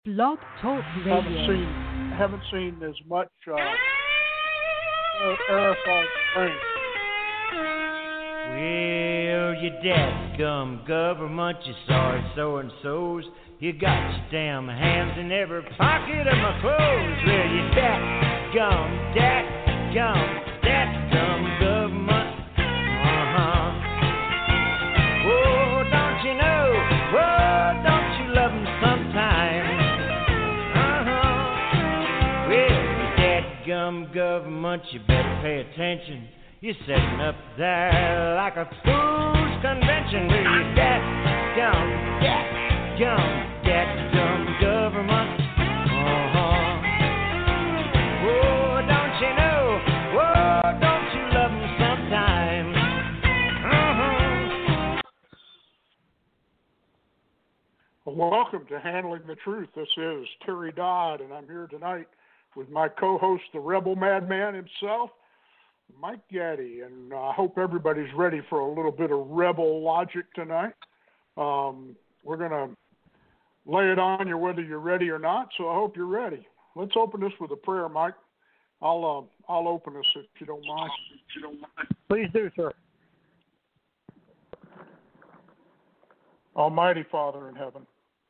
Blog Talk Haven't Radio. seen haven't seen as much aerosol spraying. Well, you dadgum government, you sorry so-and-sos. You got your damn hands in every pocket of my clothes. Well, you dadgum government. Oh, don't you know? Oh, don't you love 'em sometimes? Well, you dadgum government, you better pay attention. You're setting up there like a fool's convention with your dadgum government. Oh, don't you know? Oh, don't you love 'em sometimes? Well, welcome to Handling the Truth. This is Terry Dodd, and I'm here tonight with my co-host, the Rebel Madman himself, Mike Gaddy, and I hope everybody's ready for a little bit of rebel logic tonight. We're going to lay it on you whether you're ready or not, so I hope you're ready. Let's open this with a prayer, Mike. I'll open this if you don't mind. Please do, sir. Almighty Father in heaven,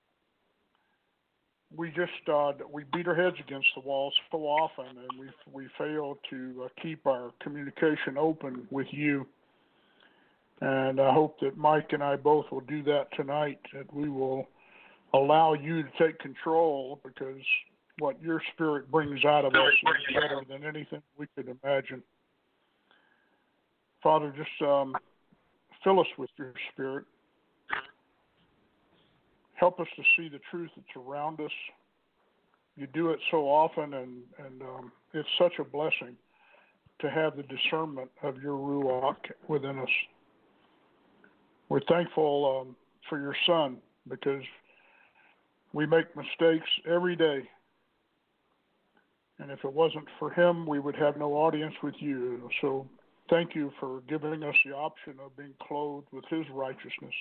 we beat our heads against the walls so often, and we fail to keep our communication open with you. And I hope that Mike and I both will do that tonight, that we will allow you to take control, because what your Spirit brings out of us is better than anything we could imagine. Father, just fill us with your Spirit. Help us to see the truth that's around us. You do it so often, and it's such a blessing to have the discernment of your Ruach within us. We're thankful for your Son, because we make mistakes every day. And if it wasn't for him, we would have no audience with you. So thank you for giving us the option of being clothed with his righteousness.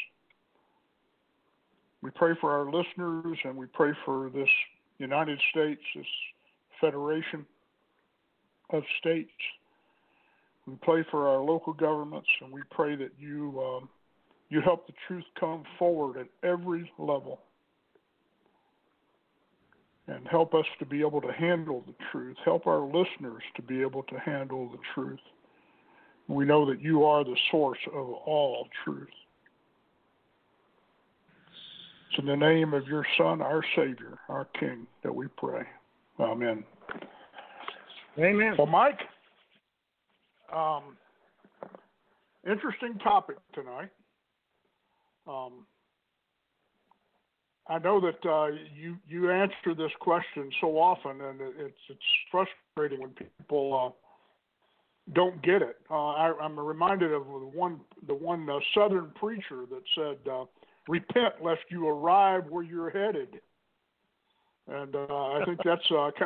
We pray for our listeners, and we pray for this United States, this federation of states. We pray for our local governments, and we pray that you help the truth come forward at every level, and help us to be able to handle the truth. Help our listeners to be able to handle the truth. We know that you are the source of all truth. It's in the name of your Son, our Savior, our King, that we pray. Amen. Amen. Well, Mike, interesting topic tonight. I know that you answer this question so often, and it's frustrating when people don't get it. I'm reminded of the one Southern preacher that said, "Repent lest you arrive where you're headed," and I think that's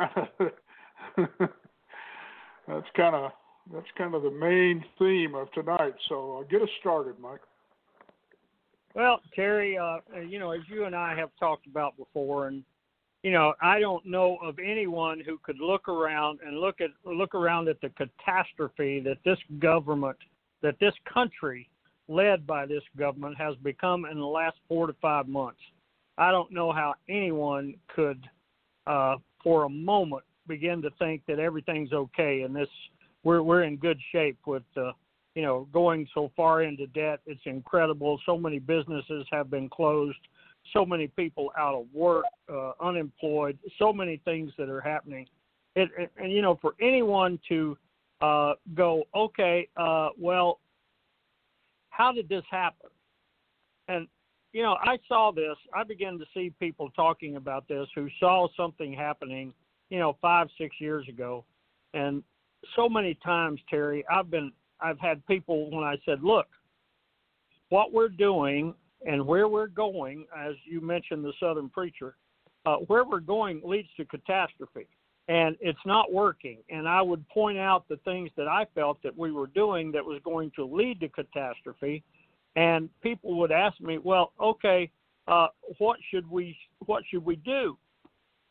kind of the main theme of tonight. So get us started, Mike. Well, Terry, as you and I have talked about before, and I don't know of anyone who could look around and look around at the catastrophe that this government, that this country, led by this government, has become in the last 4 to 5 months. I don't know how anyone could, for a moment, begin to think that everything's okay and we're in good shape with going so far into debt. It's incredible. So many businesses have been closed. So many people out of work, unemployed. So many things that are happening. And for anyone to go, okay, well, how did this happen? And, I saw this. I began to see people talking about this who saw something happening, 5, 6 years ago. And so many times, Terry, I've had people, when I said, look, what we're doing and where we're going, as you mentioned the Southern preacher, where we're going leads to catastrophe. And it's not working. And I would point out the things that I felt that we were doing that was going to lead to catastrophe. And people would ask me, well, okay, what should we do?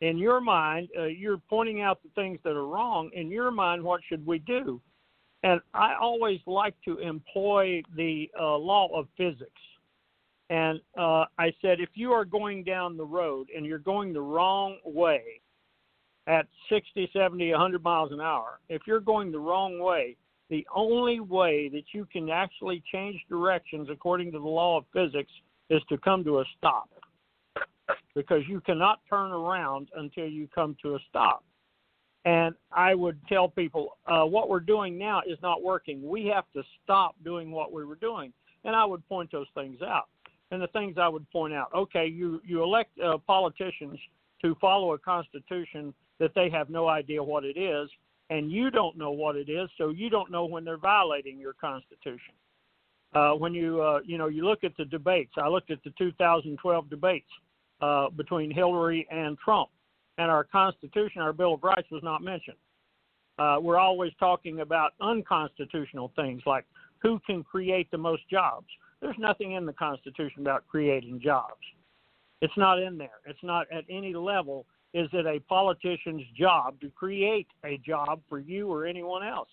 in your mind, you're pointing out the things that are wrong. In your mind, what should we do? And I always like to employ the law of physics. And I said, if you are going down the road and you're going the wrong way at 60, 70, 100 miles an hour, if you're going the wrong way, the only way that you can actually change directions according to the law of physics is to come to a stop, because you cannot turn around until you come to a stop. And I would tell people, what we're doing now is not working. We have to stop doing what we were doing. And I would point those things out. And the things I would point out, okay, you elect politicians to follow a constitution that they have no idea what it is, and you don't know what it is, so you don't know when they're violating your constitution. When you look at the debates, I looked at the 2012 debates between Hillary and Trump, and our Constitution, our Bill of Rights, was not mentioned. We're always talking about unconstitutional things like who can create the most jobs. There's nothing in the Constitution about creating jobs. It's not in there. It's not at any level. Is it a politician's job to create a job for you or anyone else?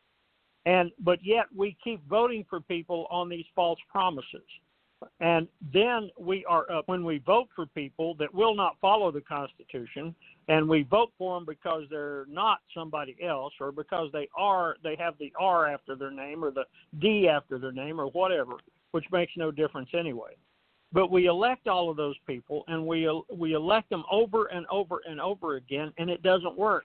But yet we keep voting for people on these false promises. And then when we vote for people that will not follow the Constitution, and we vote for them because they're not somebody else, or because they have the R after their name or the D after their name or whatever, which makes no difference anyway. But we elect all of those people, and we elect them over and over and over again, and it doesn't work.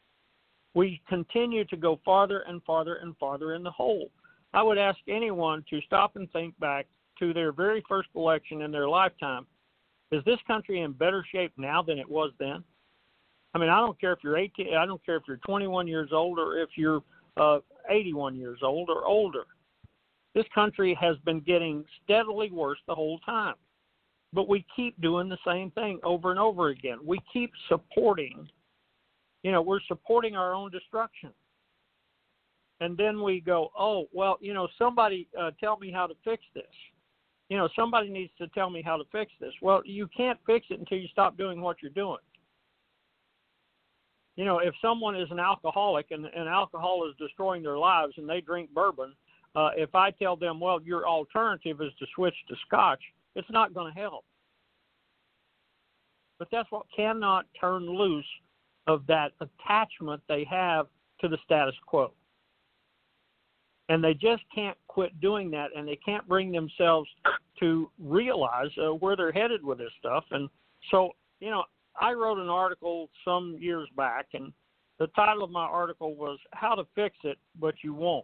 We continue to go farther and farther and farther in the hole. I would ask anyone to stop and think back to their very first election in their lifetime. Is this country in better shape now than it was then? I mean, I don't care if you're 18, I don't care if you're 21 years old or if you're 81 years old or older. This country has been getting steadily worse the whole time. But we keep doing the same thing over and over again. We keep supporting, we're supporting our own destruction. And then we go, somebody tell me how to fix this. Somebody needs to tell me how to fix this. Well, you can't fix it until you stop doing what you're doing. If someone is an alcoholic and alcohol is destroying their lives and they drink bourbon, if I tell them, well, your alternative is to switch to scotch, it's not going to help. But that's what cannot turn loose of that attachment they have to the status quo. And they just can't quit doing that, and they can't bring themselves to realize where they're headed with this stuff. And so, I wrote an article some years back, and the title of my article was How to Fix It, But You Won't.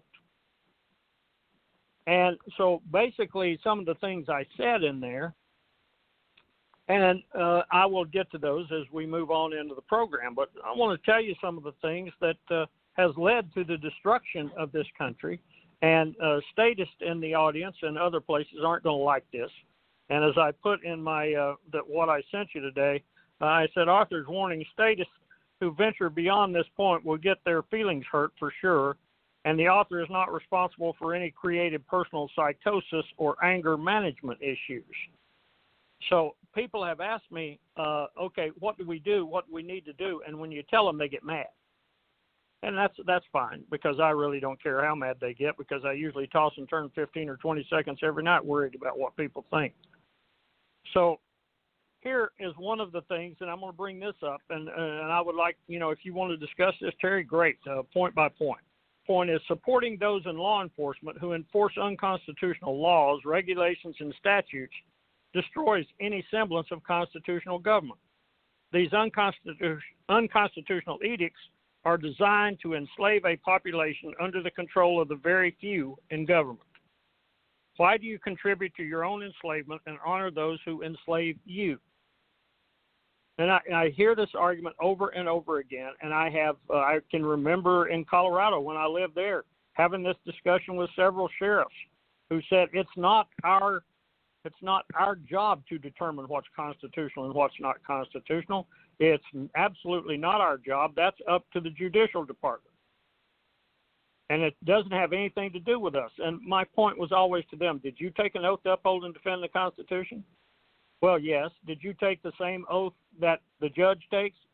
And so basically some of the things I said in there, and I will get to those as we move on into the program, but I want to tell you some of the things that has led to the destruction of this country. And statists in the audience and other places aren't going to like this. And as I put in my what I sent you today, I said, author's warning, statists who venture beyond this point will get their feelings hurt for sure. And the author is not responsible for any creative personal psychosis or anger management issues. So people have asked me, okay, what do we do? What do we need to do? And when you tell them, they get mad. And that's fine, because I really don't care how mad they get, because I usually toss and turn 15 or 20 seconds every night worried about what people think. So here is one of the things, and I'm going to bring this up, and I would like, if you want to discuss this, Terry, great, point by point. Point is supporting those in law enforcement who enforce unconstitutional laws, regulations, and statutes destroys any semblance of constitutional government. These unconstitutional edicts are designed to enslave a population under the control of the very few in government. Why do you contribute to your own enslavement and honor those who enslave you? And I hear this argument over and over again, and I can remember in Colorado when I lived there having this discussion with several sheriffs who said it's not our job to determine what's constitutional and what's not constitutional. It's absolutely not our job. That's up to the judicial department. And it doesn't have anything to do with us. And my point was always to them, did you take an oath to uphold and defend the Constitution? Well, yes. Did you take the same oath that the judge takes?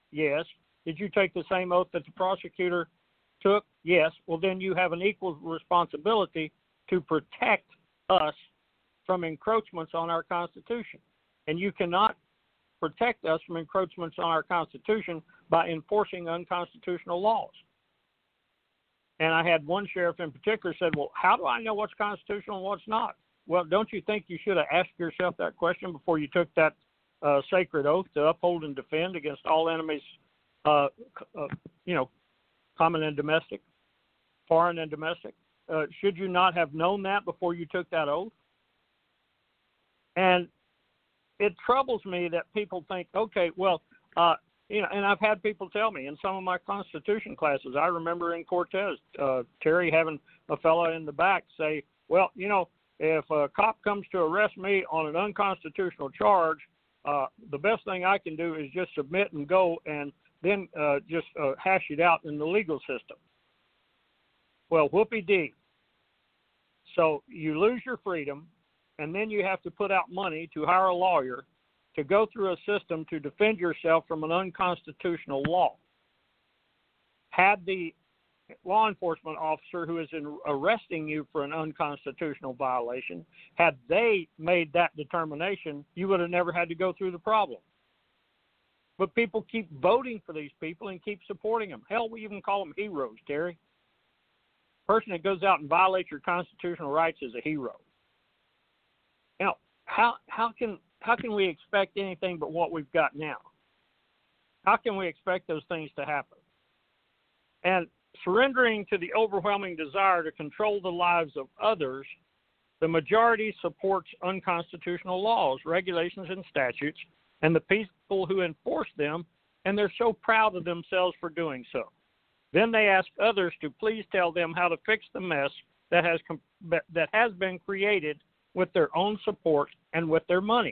Yes. Did you take the same oath that the prosecutor took? Yes. Well, then you have an equal responsibility to protect us from encroachments on our Constitution. And you cannot protect us from encroachments on our Constitution by enforcing unconstitutional laws. And I had one sheriff in particular said, well, how do I know what's constitutional and what's not? Well, don't you think you should have asked yourself that question before you took that sacred oath to uphold and defend against all enemies, common and domestic, foreign and domestic? Should you not have known that before you took that oath? And it troubles me that people think, okay, well, and I've had people tell me in some of my Constitution classes, I remember in Cortez, Terry having a fellow in the back say, well, if a cop comes to arrest me on an unconstitutional charge, the best thing I can do is just submit and go and then just hash it out in the legal system. Well, whoopee-dee. So you lose your freedom, and then you have to put out money to hire a lawyer to go through a system to defend yourself from an unconstitutional law. Had the law enforcement officer who is arresting you for an unconstitutional violation, had they made that determination, you would have never had to go through the problem. But people keep voting for these people and keep supporting them. Hell, we even call them heroes, Terry. A person that goes out and violates your constitutional rights is a hero. Now, how can we expect anything but what we've got now? How can we expect those things to happen? And surrendering to the overwhelming desire to control the lives of others, the majority supports unconstitutional laws, regulations, and statutes, and the people who enforce them, and they're so proud of themselves for doing so. Then they ask others to please tell them how to fix the mess that has been created with their own support and with their money.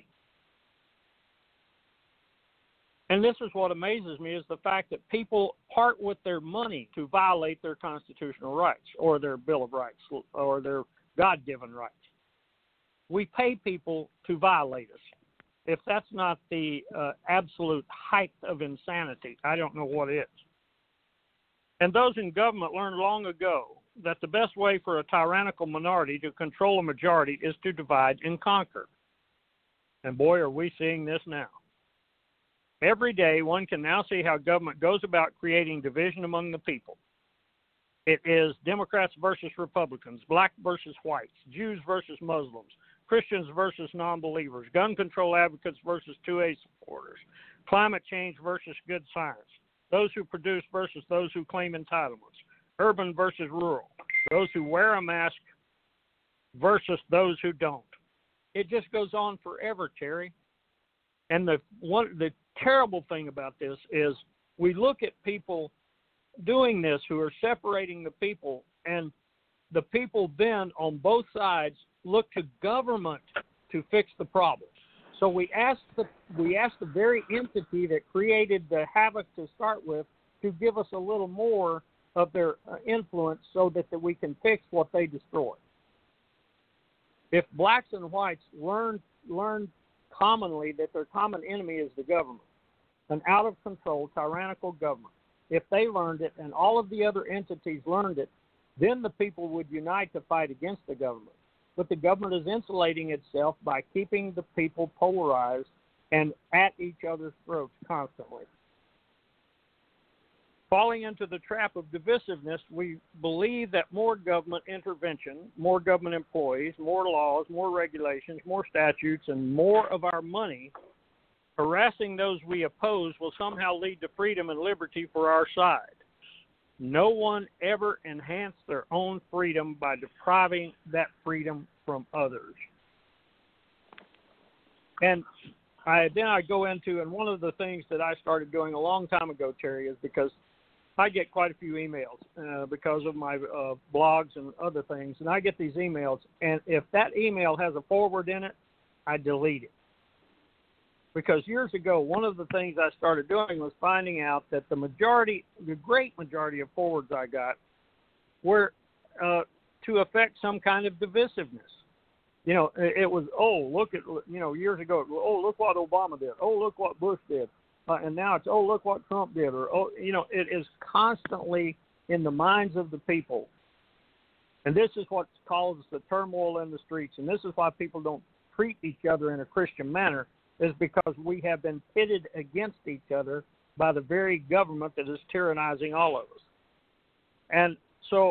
And this is what amazes me, is the fact that people part with their money to violate their constitutional rights or their Bill of Rights or their God-given rights. We pay people to violate us. If that's not the absolute height of insanity, I don't know what is. And those in government learned long ago that the best way for a tyrannical minority to control a majority is to divide and conquer. And boy, are we seeing this now. Every day, one can now see how government goes about creating division among the people. It is Democrats versus Republicans, black versus whites, Jews versus Muslims, Christians versus non-believers, gun control advocates versus 2A supporters, climate change versus good science, those who produce versus those who claim entitlements, urban versus rural, those who wear a mask versus those who don't. It just goes on forever, Terry. And the terrible thing about this is we look at people doing this who are separating the people, and the people then on both sides look to government to fix the problem. So we ask the very entity that created the havoc to start with to give us a little more of their influence so that we can fix what they destroyed. If blacks and whites learn commonly that their common enemy is the government, an out-of-control, tyrannical government, if they learned it and all of the other entities learned it, then the people would unite to fight against the government. But the government is insulating itself by keeping the people polarized and at each other's throats constantly. Falling into the trap of divisiveness, we believe that more government intervention, more government employees, more laws, more regulations, more statutes, and more of our money harassing those we oppose will somehow lead to freedom and liberty for our side. No one ever enhanced their own freedom by depriving that freedom from others. And I go into, and one of the things that I started doing a long time ago, Terry, is because I get quite a few emails because of my blogs and other things, and I get these emails, and if that email has a forward in it, I delete it. Because years ago, one of the things I started doing was finding out that the great majority of forwards I got were to affect some kind of divisiveness. It was, look at, years ago, look what Obama did. Oh, look what Bush did. and now it's, oh, look what Trump did, or, oh, it is constantly in the minds of the people. And this is what causes the turmoil in the streets, and this is why people don't treat each other in a Christian manner, is because we have been pitted against each other by the very government that is tyrannizing all of us. And so,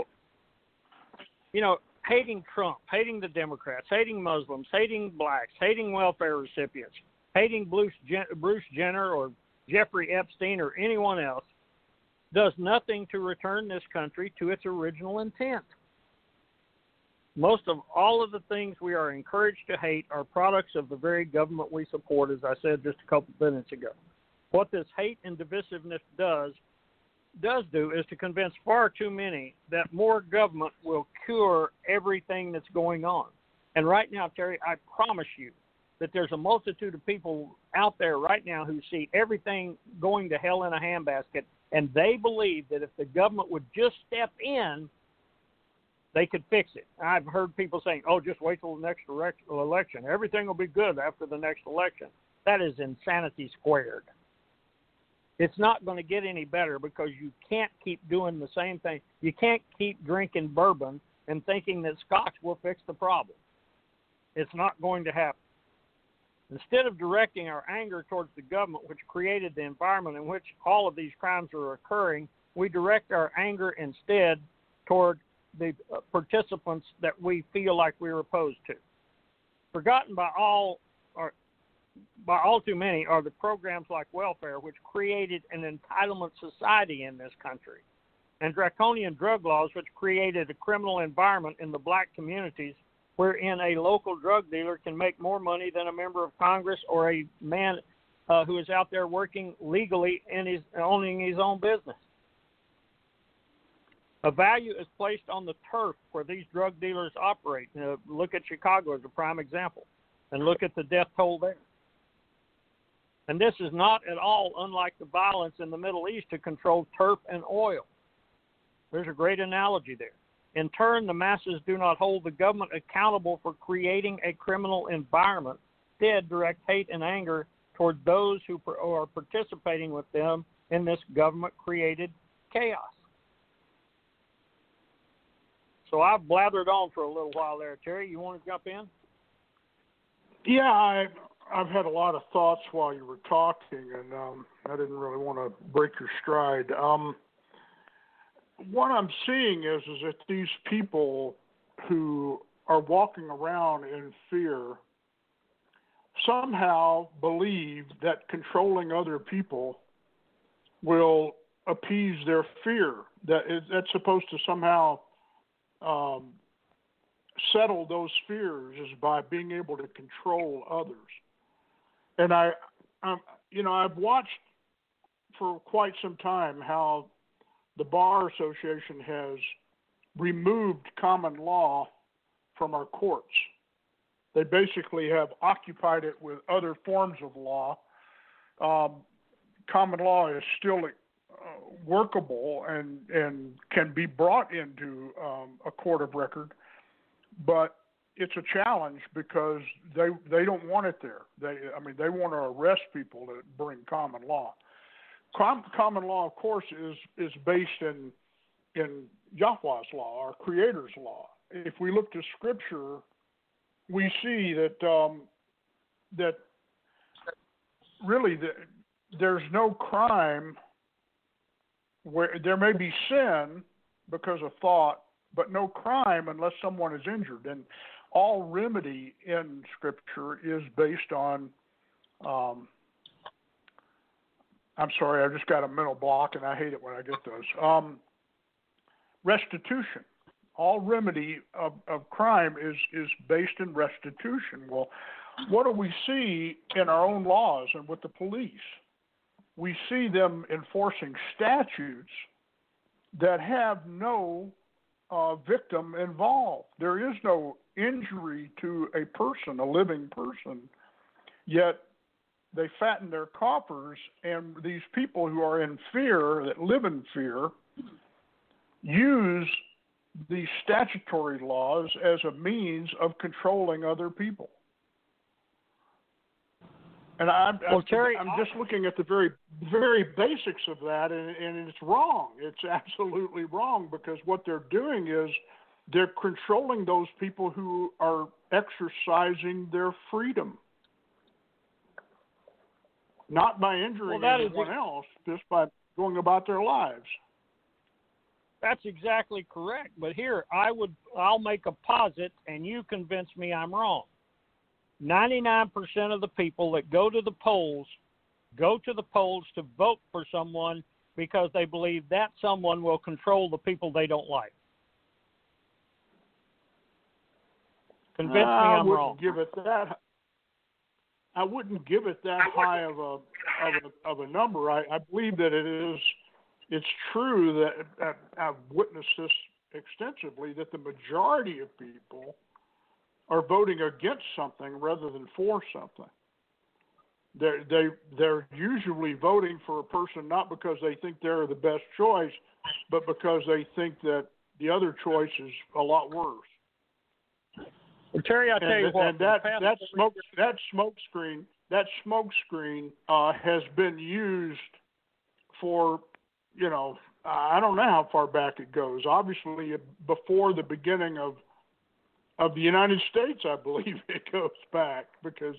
hating Trump, hating the Democrats, hating Muslims, hating blacks, hating welfare recipients, hating Bruce Jenner or Jeffrey Epstein or anyone else does nothing to return this country to its original intent. Most of all of the things we are encouraged to hate are products of the very government we support, as I said just a couple of minutes ago. What this hate and divisiveness does do is to convince far too many that more government will cure everything that's going on. And right now, Terry, I promise you that there's a multitude of people out there right now who see everything going to hell in a handbasket, and they believe that if the government would just step in, they could fix it. I've heard people saying, oh, just wait till the next election. Everything will be good after the next election. That is insanity squared. It's not going to get any better because you can't keep doing the same thing. You can't keep drinking bourbon and thinking that scotch will fix the problem. It's not going to happen. Instead of directing our anger towards the government, which created the environment in which all of these crimes are occurring, we direct our anger instead toward the participants that we feel like we're opposed to. Forgotten by all too many are the programs like welfare, which created an entitlement society in this country, and draconian drug laws, which created a criminal environment in the black communities wherein a local drug dealer can make more money than a member of Congress or a man who is out there working legally and owning his own business. A value is placed on the turf where these drug dealers operate. Look at Chicago as a prime example, and look at the death toll there. And this is not at all unlike the violence in the Middle East to control turf and oil. There's a great analogy there. In turn, the masses do not hold the government accountable for creating a criminal environment. Instead, direct hate and anger toward those who are participating with them in this government-created chaos. So I've blathered on for a little while there. Terry, you want to jump in? Yeah, I've had a lot of thoughts while you were talking, and I didn't really want to break your stride. What I'm seeing is that these people who are walking around in fear somehow believe that controlling other people will appease their fear. That's supposed to somehow settle those fears is by being able to control others. And I've watched for quite some time how the Bar Association has removed common law from our courts. They basically have occupied it with other forms of law. Common law is still workable and can be brought into a court of record, but it's a challenge because they don't want it there. They want to arrest people that bring common law. Common law, of course, is based in Yahweh's law, our Creator's law. If we look to Scripture, we see that really there's no crime where there may be sin because of thought, but no crime unless someone is injured. And all remedy in Scripture is based on, I'm sorry, I just got a mental block, and I hate it when I get those. Restitution. All remedy of crime is based in restitution. Well, what do we see in our own laws and with the police? We see them enforcing statutes that have no victim involved. There is no injury to a person, a living person, yet they fatten their coffers, and these people who are in fear, that live in fear, use these statutory laws as a means of controlling other people. And I'm Terry, I'm just looking at the very very basics of that, and it's wrong. It's absolutely wrong, because what they're doing is they're controlling those people who are exercising their freedom, not by injuring anyone else, just by going about their lives. That's exactly correct. But here, I'll make a posit, and you convince me I'm wrong. 99% of the people that go to the polls to vote for someone because they believe that someone will control the people they don't like. Convince me I'm wrong. I wouldn't give it that high of a number. I believe that it's true that I've witnessed this extensively, that the majority of people are voting against something rather than for something. They're usually voting for a person not because they think they're the best choice, but because they think that the other choice is a lot worse. Well, Terry, I tell you what, and that smoke screen has been used for, I don't know how far back it goes. Obviously, before the beginning of the United States, I believe it goes back, because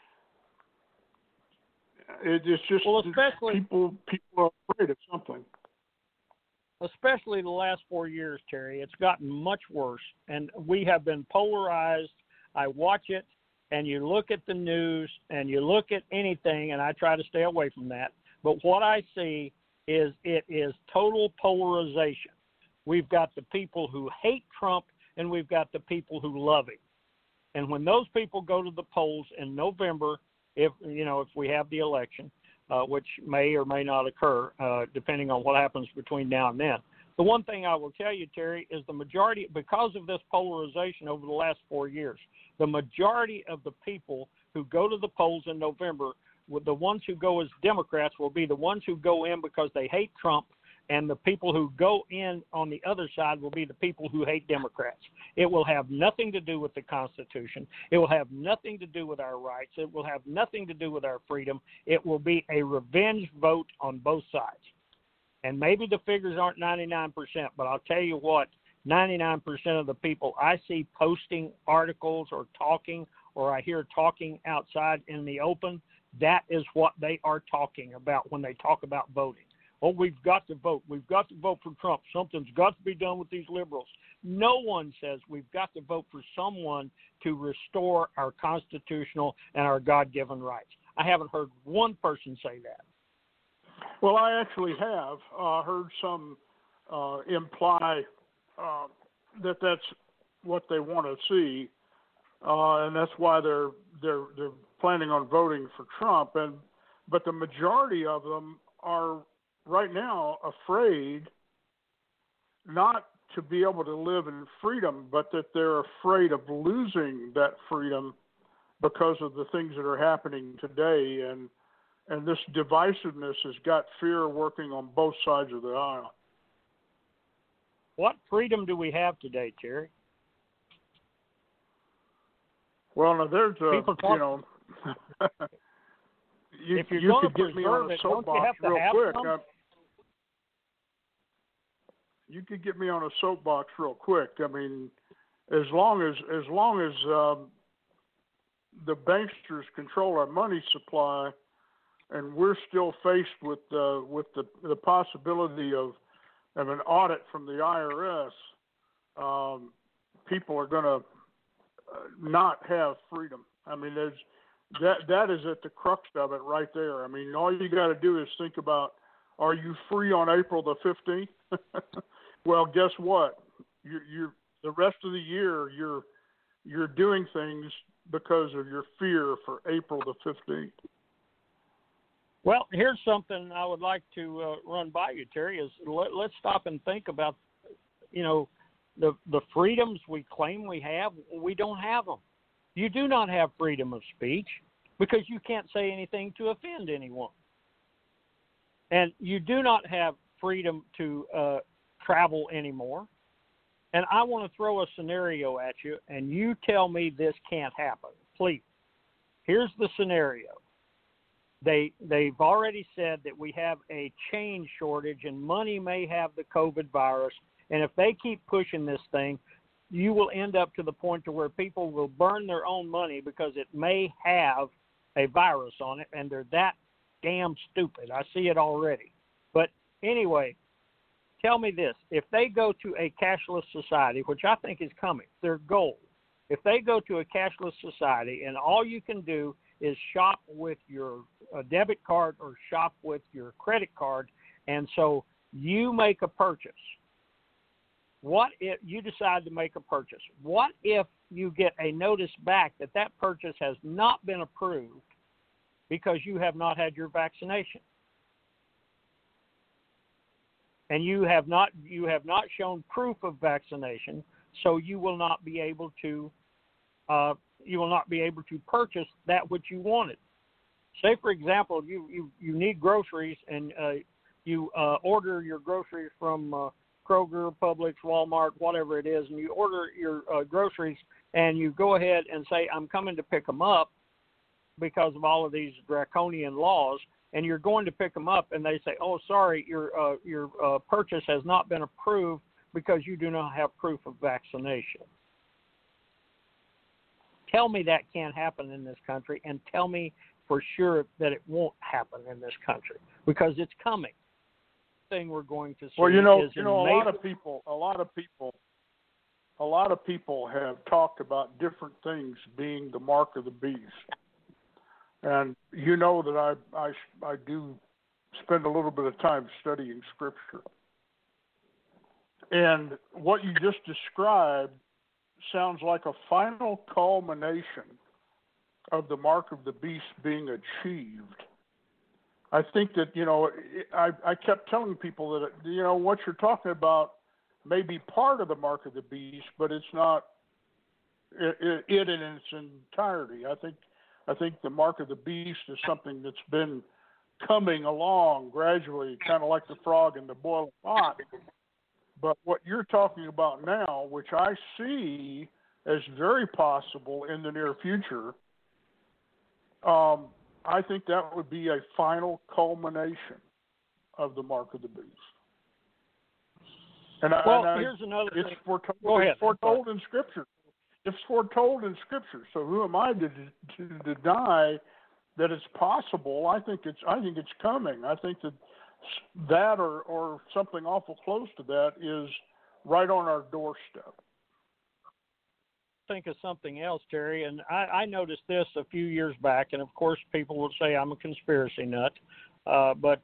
it's just people are afraid of something. Especially the last 4 years, Terry, it's gotten much worse, and we have been polarized. I watch it, and you look at the news, and you look at anything, and I try to stay away from that. But what I see is it is total polarization. We've got the people who hate Trump, and we've got the people who love him. And when those people go to the polls in November, if we have the election, which may or may not occur, depending on what happens between now and then. The one thing I will tell you, Terry, is the majority, because of this polarization over the last 4 years, the majority of the people who go to the polls in November, the ones who go as Democrats, will be the ones who go in because they hate Trump, and the people who go in on the other side will be the people who hate Democrats. It will have nothing to do with the Constitution. It will have nothing to do with our rights. It will have nothing to do with our freedom. It will be a revenge vote on both sides. And maybe the figures aren't 99%, but I'll tell you what, 99% of the people I see posting articles or talking, or I hear talking outside in the open, that is what they are talking about when they talk about voting. Oh, we've got to vote. We've got to vote for Trump. Something's got to be done with these liberals. No one says we've got to vote for someone to restore our constitutional and our God-given rights. I haven't heard one person say that. Well, I actually have heard some imply that that's what they want to see, and that's why they're planning on voting for Trump. But the majority of them are right now afraid not to be able to live in freedom, but that they're afraid of losing that freedom because of the things that are happening today. And this divisiveness has got fear working on both sides of the aisle. What freedom do we have today, Terry? Well, now there's if you're you going could to get me on a soapbox real quick. You could get me on a soapbox real quick. I mean, as long as the banksters control our money supply, and we're still faced with the possibility of an audit from the IRS, people are going to not have freedom. I mean, that is at the crux of it right there. I mean, all you got to do is think about, are you free on April the 15th? Well, guess what? You're the rest of the year you're doing things because of your fear for April the 15th. Well, here's something I would like to run by you, Terry, is let's stop and think about, the freedoms we claim we have. We don't have them. You do not have freedom of speech because you can't say anything to offend anyone. And you do not have freedom to travel anymore. And I want to throw a scenario at you, and you tell me this can't happen, please. Here's the scenario. They've already said that we have a chain shortage and money may have the COVID virus. And if they keep pushing this thing, you will end up to the point to where people will burn their own money because it may have a virus on it, and they're that damn stupid. I see it already. But anyway, tell me this. If they go to a cashless society, which I think is coming, their goal, if they go to a cashless society and all you can do is shop with your debit card or shop with your credit card, and so you make a purchase. What if you decide to make a purchase? What if you get a notice back that that purchase has not been approved because you have not had your vaccination? And you have not shown proof of vaccination, so you will not be able to purchase that which you wanted. Say, for example, you need groceries and you order your groceries from Kroger, Publix, Walmart, whatever it is, and you order your groceries and you go ahead and say, I'm coming to pick them up because of all of these draconian laws, and you're going to pick them up and they say, oh, sorry, your purchase has not been approved because you do not have proof of vaccination. Tell me that can't happen in this country, and tell me for sure that it won't happen in this country, because it's coming. Thing we're going to see. Well, a lot of people have talked about different things being the mark of the beast, and you know that I do spend a little bit of time studying Scripture, and what you just described sounds like a final culmination of the mark of the beast being achieved. I think that, I kept telling people that, what you're talking about may be part of the mark of the beast, but it's not it in its entirety. I think the mark of the beast is something that's been coming along gradually, kind of like the frog in the boiling pot. But what you're talking about now, which I see as very possible in the near future, I think that would be a final culmination of the mark of the beast. Here's another thing. It's foretold in Scripture. It's foretold in Scripture. So who am I to deny that it's possible? I think it's coming. I think that or something awful close to that is right on our doorstep. Think of something else, Terry, and I noticed this a few years back, and of course people will say I'm a conspiracy nut, but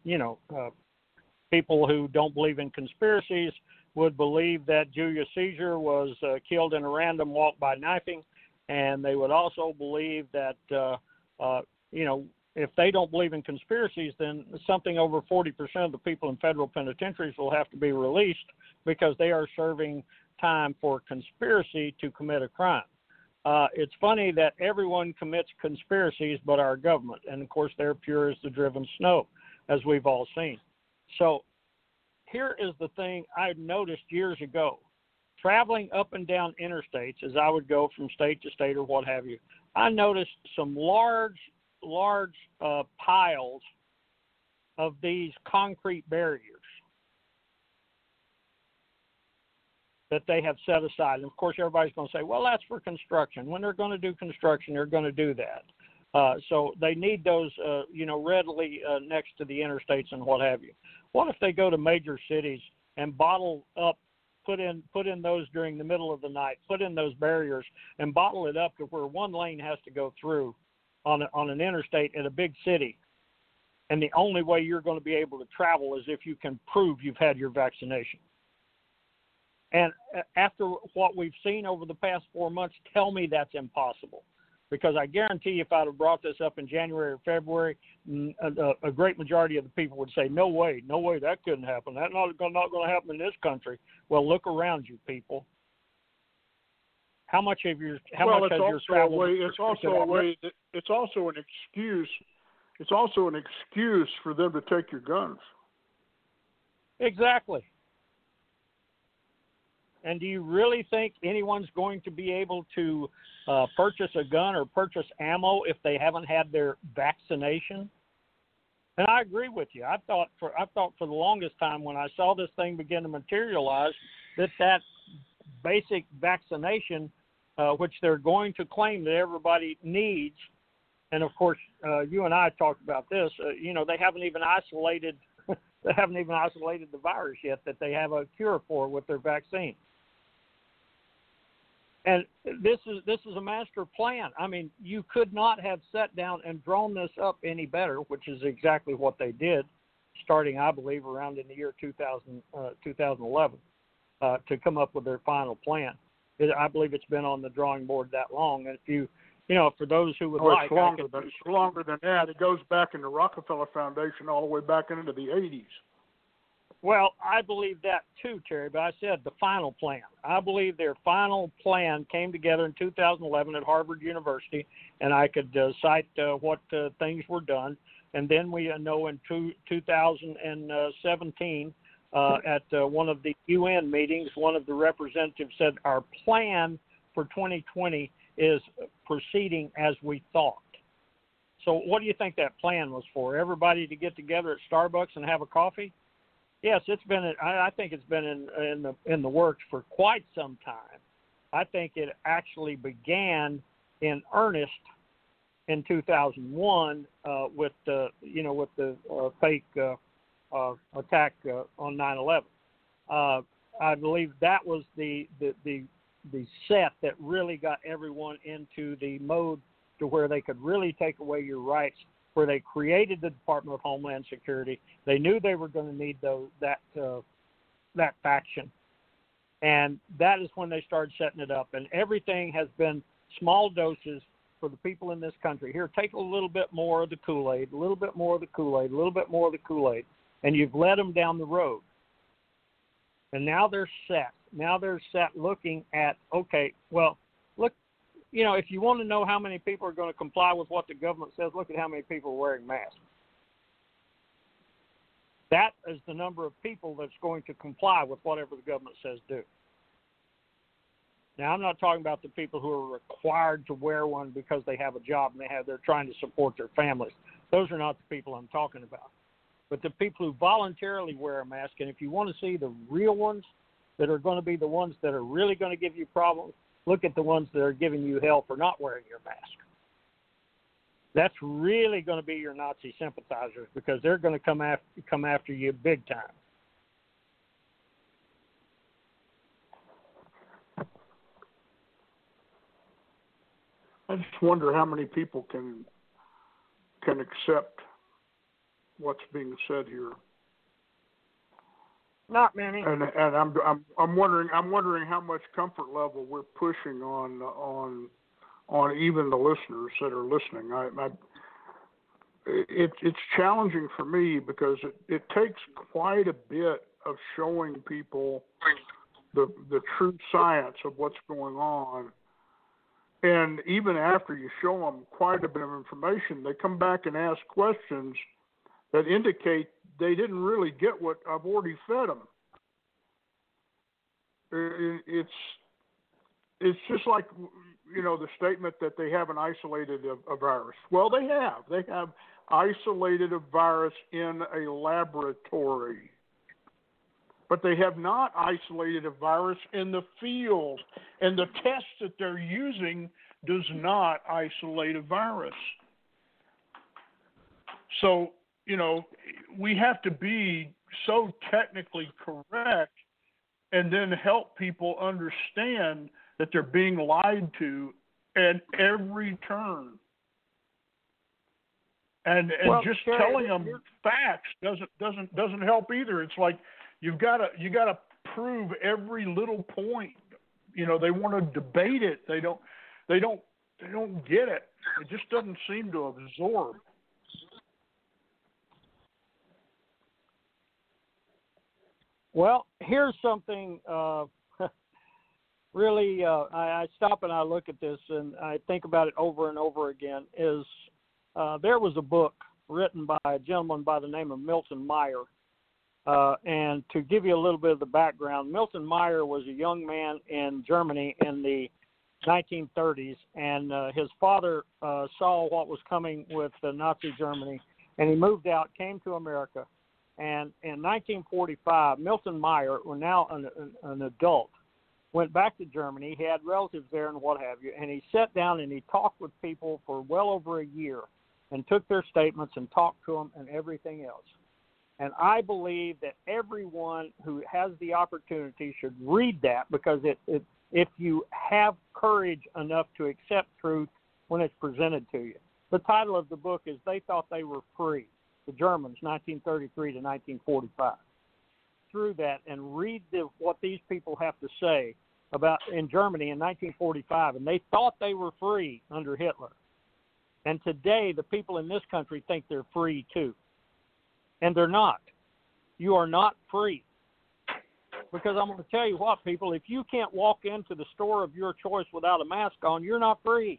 people who don't believe in conspiracies would believe that Julius Caesar was killed in a random walk by knifing, and they would also believe that if they don't believe in conspiracies, then something over 40% of the people in federal penitentiaries will have to be released because they are serving time for conspiracy to commit a crime. It's funny that everyone commits conspiracies but our government, and of course they're pure as the driven snow, as we've all seen. So here is the thing I noticed years ago. Traveling up and down interstates, as I would go from state to state or what have you, I noticed some large piles of these concrete barriers that they have set aside. And of course, everybody's going to say, well, that's for construction. When they're going to do construction, they're going to do that. So they need those, readily next to the interstates and what have you. What if they go to major cities and bottle up, put in those during the middle of the night, put in those barriers and bottle it up to where one lane has to go through on an interstate in a big city. And the only way you're going to be able to travel is if you can prove you've had your vaccination. And after what we've seen over the past 4 months, tell me that's impossible. Because I guarantee you if I'd have brought this up in January or February, a great majority of the people would say, no way, that couldn't happen. That's not going to happen in this country. Well, look around you, people. How much has your travel? It's also an excuse. It's also an excuse for them to take your guns. Exactly. And do you really think anyone's going to be able to purchase a gun or purchase ammo if they haven't had their vaccination? And I agree with you. I thought for the longest time when I saw this thing begin to materialize that basic vaccination, which they're going to claim that everybody needs, and of course you and I talked about this. They haven't even isolated the virus yet that they have a cure for with their vaccine. And this is a master plan. I mean, you could not have sat down and drawn this up any better, which is exactly what they did, starting, I believe, around in the year 2011, to come up with their final plan. I believe it's been on the drawing board that long. And if for those who would like, it's longer than that. It goes back in the Rockefeller Foundation all the way back into the 80s. Well, I believe that too, Terry, but I said the final plan. I believe their final plan came together in 2011 at Harvard University, and I could cite what things were done. And then we know in 2017 at one of the UN meetings, one of the representatives said our plan for 2020 is proceeding as we thought. So what do you think that plan was for? Everybody to get together at Starbucks and have a coffee? Yes, it's been. I think it's been in the works for quite some time. I think it actually began in earnest in 2001 with the fake attack on 9/11. I believe that was the set that really got everyone into the mode to where they could really take away your rights, where they created the Department of Homeland Security. They knew they were going to need that faction. And that is when they started setting it up. And everything has been small doses for the people in this country. Here, take a little bit more of the Kool-Aid, a little bit more of the Kool-Aid, a little bit more of the Kool-Aid, and you've led them down the road. And now they're set. Now they're set looking at, okay, well, look, if you want to know how many people are going to comply with what the government says, look at how many people are wearing masks. That is the number of people that's going to comply with whatever the government says do. Now, I'm not talking about the people who are required to wear one because they have a job and they're trying to support their families. Those are not the people I'm talking about. But the people who voluntarily wear a mask, and if you want to see the real ones that are going to be the ones that are really going to give you problems, look at the ones that are giving you hell for not wearing your mask. That's really going to be your Nazi sympathizers because they're going to come after you big time. I just wonder how many people can accept what's being said here. Not many. And I'm wondering how much comfort level we're pushing on even the listeners that are listening. It's challenging for me because it takes quite a bit of showing people the true science of what's going on. And even after you show them quite a bit of information, they come back and ask questions that indicate they didn't really get what I've already fed them. It's just like, the statement that they haven't isolated a virus. Well, they have. They have isolated a virus in a laboratory. But they have not isolated a virus in the field. And the test that they're using does not isolate a virus. So, we have to be so technically correct and then help people understand that they're being lied to at every turn. And just telling them facts doesn't help either. It's like you got to prove every little point. They want to debate it. They don't get it. It just doesn't seem to absorb. Well, here's something really, I stop and I look at this and I think about it over and over again, is there was a book written by a gentleman by the name of Milton Meyer, And to give you a little bit of the background, Milton Meyer was a young man in Germany in the 1930s, and his father saw what was coming with Nazi Germany, and he moved out, came to America. And in 1945, Milton Meyer, now an adult, went back to Germany. He had relatives there and what have you, and he sat down and he talked with people for well over a year and took their statements and talked to them and everything else. And I believe that everyone who has the opportunity should read that, because if you have courage enough to accept truth when it's presented to you. The title of the book is They Thought They Were Free, the Germans, 1933 to 1945. Through that and read what these people have to say about in Germany in 1945, and they thought they were free under Hitler. And today the people in this country think they're free too. And they're not. You are not free. Because I'm going to tell you what, people, if you can't walk into the store of your choice without a mask on, you're not free.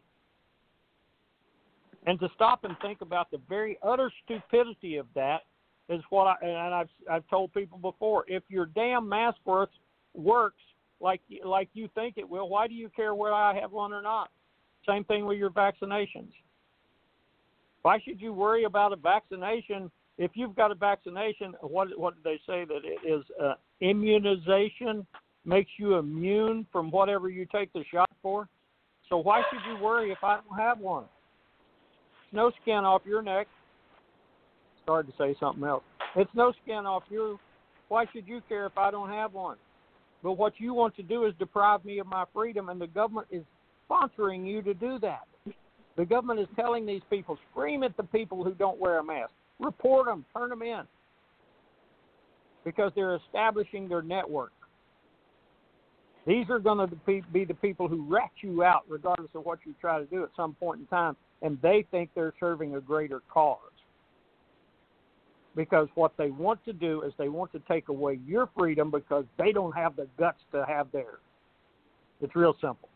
And to stop and think about the very utter stupidity of that is what I've told people before. If your damn mask works like you think it will, why do you care whether I have one or not? Same thing with your vaccinations. Why should you worry about a vaccination? If you've got a vaccination, what did they say? That it is immunization, makes you immune from whatever you take the shot for. So why should you worry if I don't have one? It's no skin off your neck. It's hard to say something else. It's no skin off you. Why should you care if I don't have one? But what you want to do is deprive me of my freedom, and the government is sponsoring you to do that. The government is telling these people, scream at the people who don't wear a mask. Report them, turn them in, because they're establishing their network. These are going to be the people who rat you out regardless of what you try to do at some point in time, and they think they're serving a greater cause. Because what they want to do is they want to take away your freedom because they don't have the guts to have theirs. It's real simple.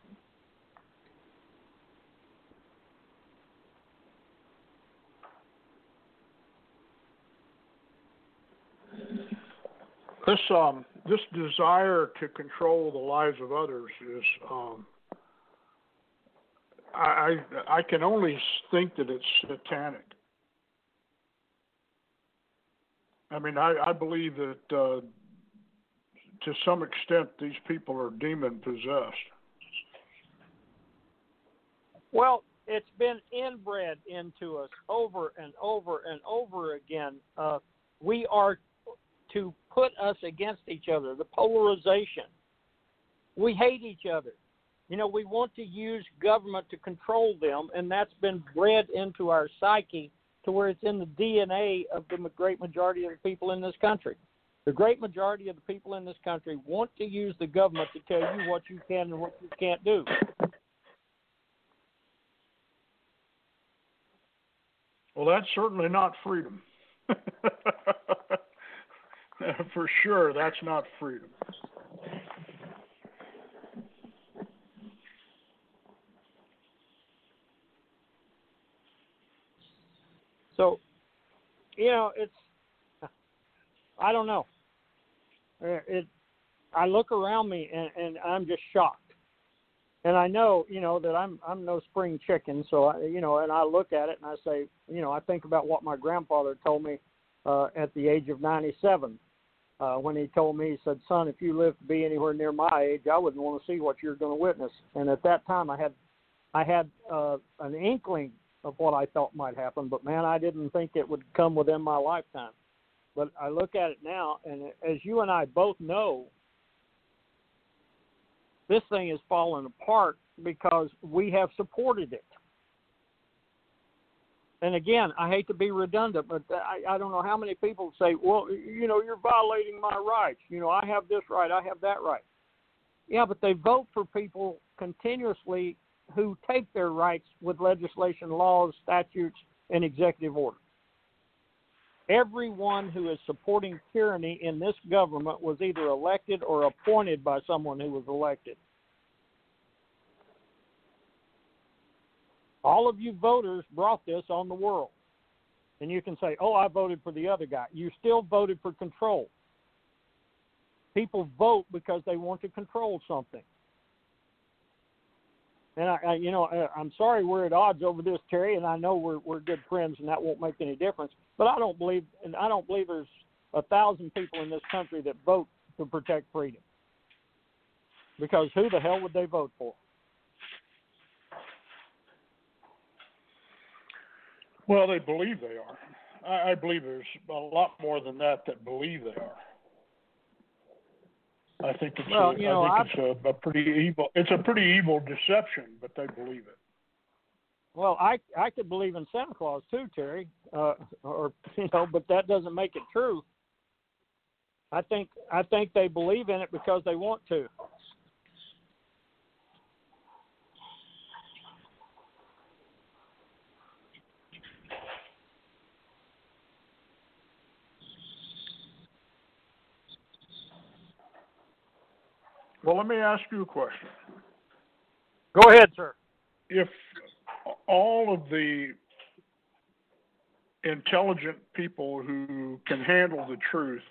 This desire to control the lives of others is, I can only think that it's satanic. I mean, I believe that to some extent these people are demon possessed. Well, it's been inbred into us over and over and over again. We are to put us against each other, the polarization. We hate each other. You know, we want to use government to control them, and that's been bred into our psyche to where it's in the DNA of the great majority of the people in this country. The great majority of the people in this country want to use the government to tell you what you can and what you can't do. Well, that's certainly not freedom. For sure, that's not freedom. So, you know, I don't know. I look around me and I'm just shocked. And I know, you know, that I'm no spring chicken. So, and I look at it and I say, I think about what my grandfather told me at the age of 97. When he told me, he said, son, if you live to be anywhere near my age, I wouldn't want to see what you're going to witness. And at that time, I had an inkling of what I thought might happen, but man, I didn't think it would come within my lifetime. But I look at it now, and as you and I both know, this thing is falling apart because we have supported it. And again, I hate to be redundant, but I don't know how many people say, well, you're violating my rights. I have this right, I have that right. Yeah, but they vote for people continuously who take their rights with legislation, laws, statutes, and executive orders. Everyone who is supporting tyranny in this government was either elected or appointed by someone who was elected. All of you voters brought this on the world. And you can say, oh, I voted for the other guy. You still voted for control. People vote because they want to control something. And I'm sorry we're at odds over this, Terry, and I know we're good friends, and that won't make any difference. But I don't believe there's 1,000 people in this country that vote to protect freedom. Because who the hell would they vote for? Well, they believe they are. I believe there's a lot more than that believe they are. I think it's a pretty evil. It's a pretty evil deception, but they believe it. Well, I could believe in Santa Claus too, Terry, but that doesn't make it true. I think they believe in it because they want to. Well, let me ask you a question. Go ahead, sir. If all of the intelligent people who can handle the truth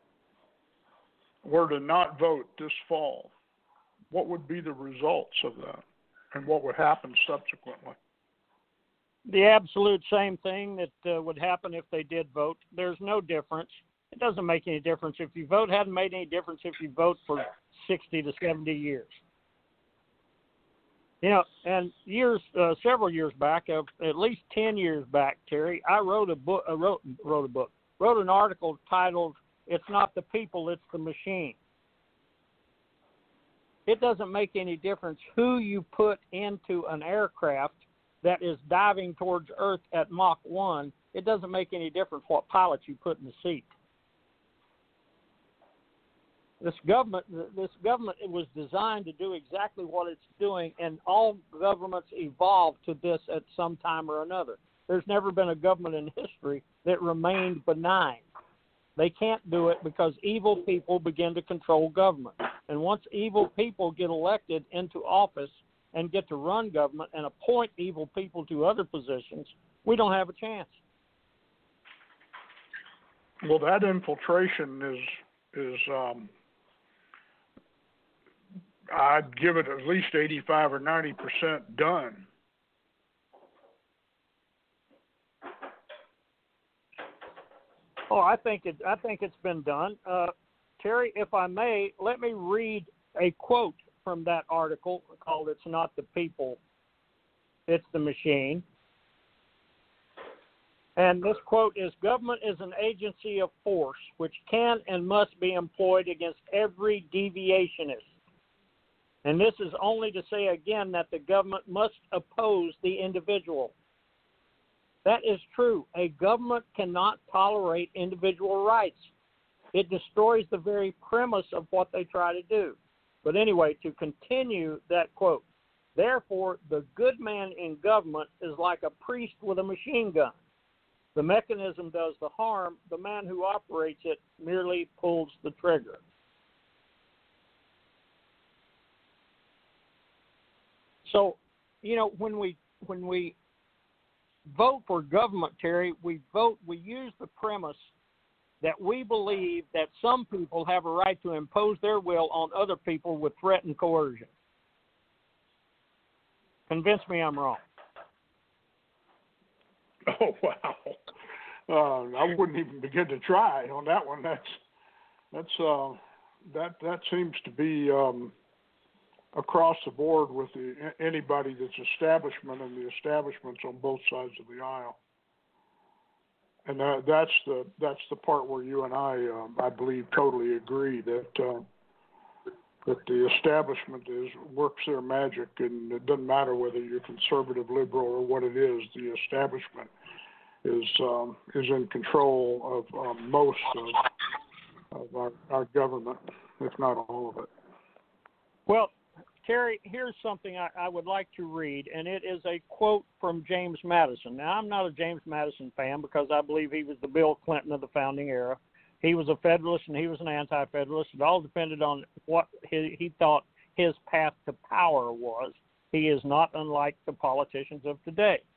were to not vote this fall, what would be the results of that, and what would happen subsequently? The absolute same thing that would happen if they did vote. There's no difference. It doesn't make any difference if you vote. Hadn't made any difference if you vote for 60 to 70 years. And several years back, at least 10 years back, Terry, I wrote an article titled, "It's Not the People, It's the Machine." It doesn't make any difference who you put into an aircraft that is diving towards Earth at Mach 1. It doesn't make any difference what pilot you put in the seat. This government, it was designed to do exactly what it's doing, and all governments evolved to this at some time or another. There's never been a government in history that remained benign. They can't do it because evil people begin to control government. And once evil people get elected into office and get to run government and appoint evil people to other positions, we don't have a chance. Well, that infiltration is I'd give it at least 85 or 90% done. Oh, I think it's been done. Terry, if I may, let me read a quote from that article called "It's Not the People, It's the Machine." And this quote is, "Government is an agency of force which can and must be employed against every deviationist. And this is only to say again that the government must oppose the individual." That is true. A government cannot tolerate individual rights. It destroys the very premise of what they try to do. But anyway, to continue that quote, "Therefore, the good man in government is like a priest with a machine gun. The mechanism does the harm. The man who operates it merely pulls the trigger." So, when we vote for government, Terry, we use the premise that we believe that some people have a right to impose their will on other people with threat and coercion. Convince me I'm wrong. Oh, wow. I wouldn't even begin to try on that one. That seems to be across the board with anybody that's establishment and the establishments on both sides of the aisle. And that's the part where you and I believe, totally agree that the establishment works their magic, and it doesn't matter whether you're conservative, liberal, or what it is. The establishment is in control of most of our government, if not all of it. Well, Terry, here's something I would like to read, and it is a quote from James Madison. Now, I'm not a James Madison fan because I believe he was the Bill Clinton of the founding era. He was a Federalist and he was an anti-Federalist. It all depended on what he thought his path to power was. He is not unlike the politicians of today.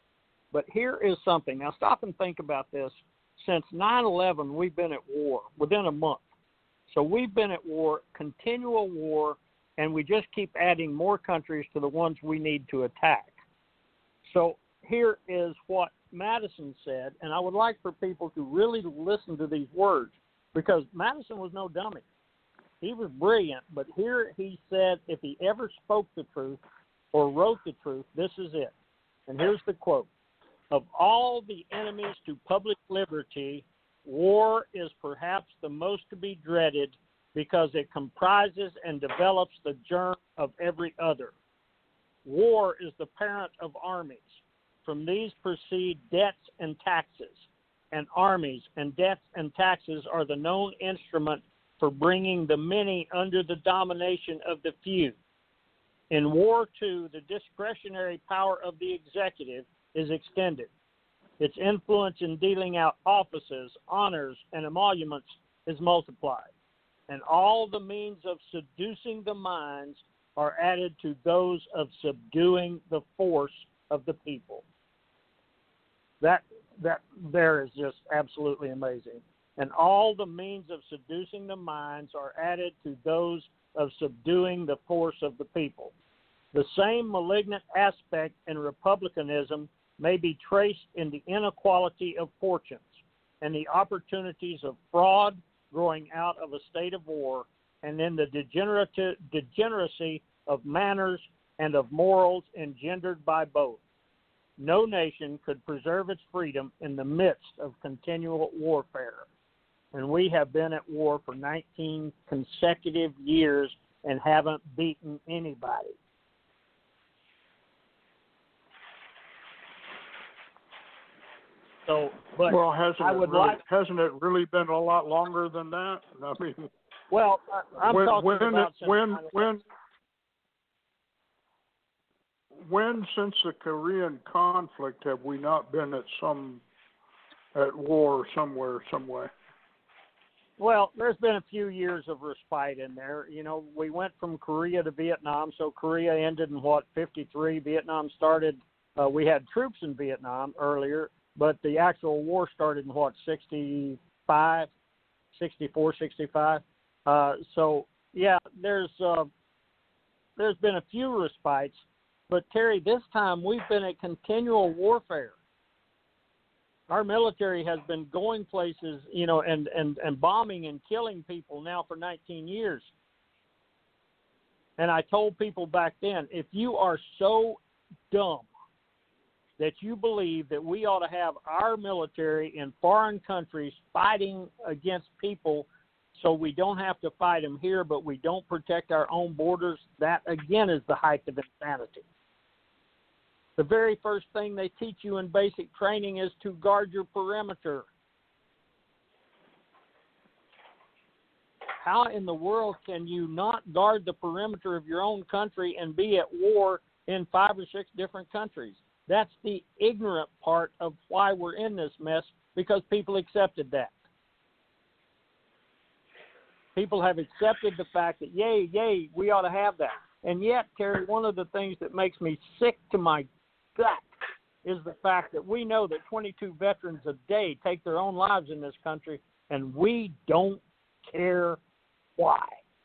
But here is something. Now, stop and think about this. Since 9/11, we've been at war within a month. So we've been at war, continual war, and we just keep adding more countries to the ones we need to attack. So here is what Madison said, and I would like for people to really listen to these words, because Madison was no dummy. He was brilliant, but here he said if he ever spoke the truth or wrote the truth, this is it. And here's the quote. Of all the enemies to public liberty, war is perhaps the most to be dreaded because it comprises and develops the germ of every other. War is the parent of armies. From these proceed debts and taxes, and armies and debts and taxes are the known instrument for bringing the many under the domination of the few. In war, too, the discretionary power of the executive is extended. Its influence in dealing out offices, honors, and emoluments is multiplied. And all the means of seducing the minds are added to those of subduing the force of the people. That there is just absolutely amazing. And all the means of seducing the minds are added to those of subduing the force of the people. The same malignant aspect in republicanism may be traced in the inequality of fortunes and the opportunities of fraud growing out of a state of war, and in the degeneracy of manners and of morals engendered by both. No nation could preserve its freedom in the midst of continual warfare. And we have been at war for 19 consecutive years and haven't beaten anybody. So, but well, hasn't it really been a lot longer than that? I mean, well, I'm talking about when since the Korean conflict have we not been at war somewhere, some way? Well, there's been a few years of respite in there. You know, we went from Korea to Vietnam, so Korea ended in, 53? Vietnam started, we had troops in Vietnam earlier, but the actual war started in, 65, 64, 65? So, yeah, there's been a few respites, but, Terry, this time we've been at continual warfare. Our military has been going places, you know, and bombing and killing people now for 19 years. And I told people back then, if you are so dumb that you believe that we ought to have our military in foreign countries fighting against people so we don't have to fight them here, but we don't protect our own borders, that, again, is the height of insanity. The very first thing they teach you in basic training is to guard your perimeter. How in the world can you not guard the perimeter of your own country and be at war in 5 or 6 different countries? That's the ignorant part of why we're in this mess, because people accepted that. People have accepted the fact that, yay, we ought to have that. And yet, Terry, one of the things that makes me sick to my gut is the fact that we know that 22 veterans a day take their own lives in this country, and we don't care why.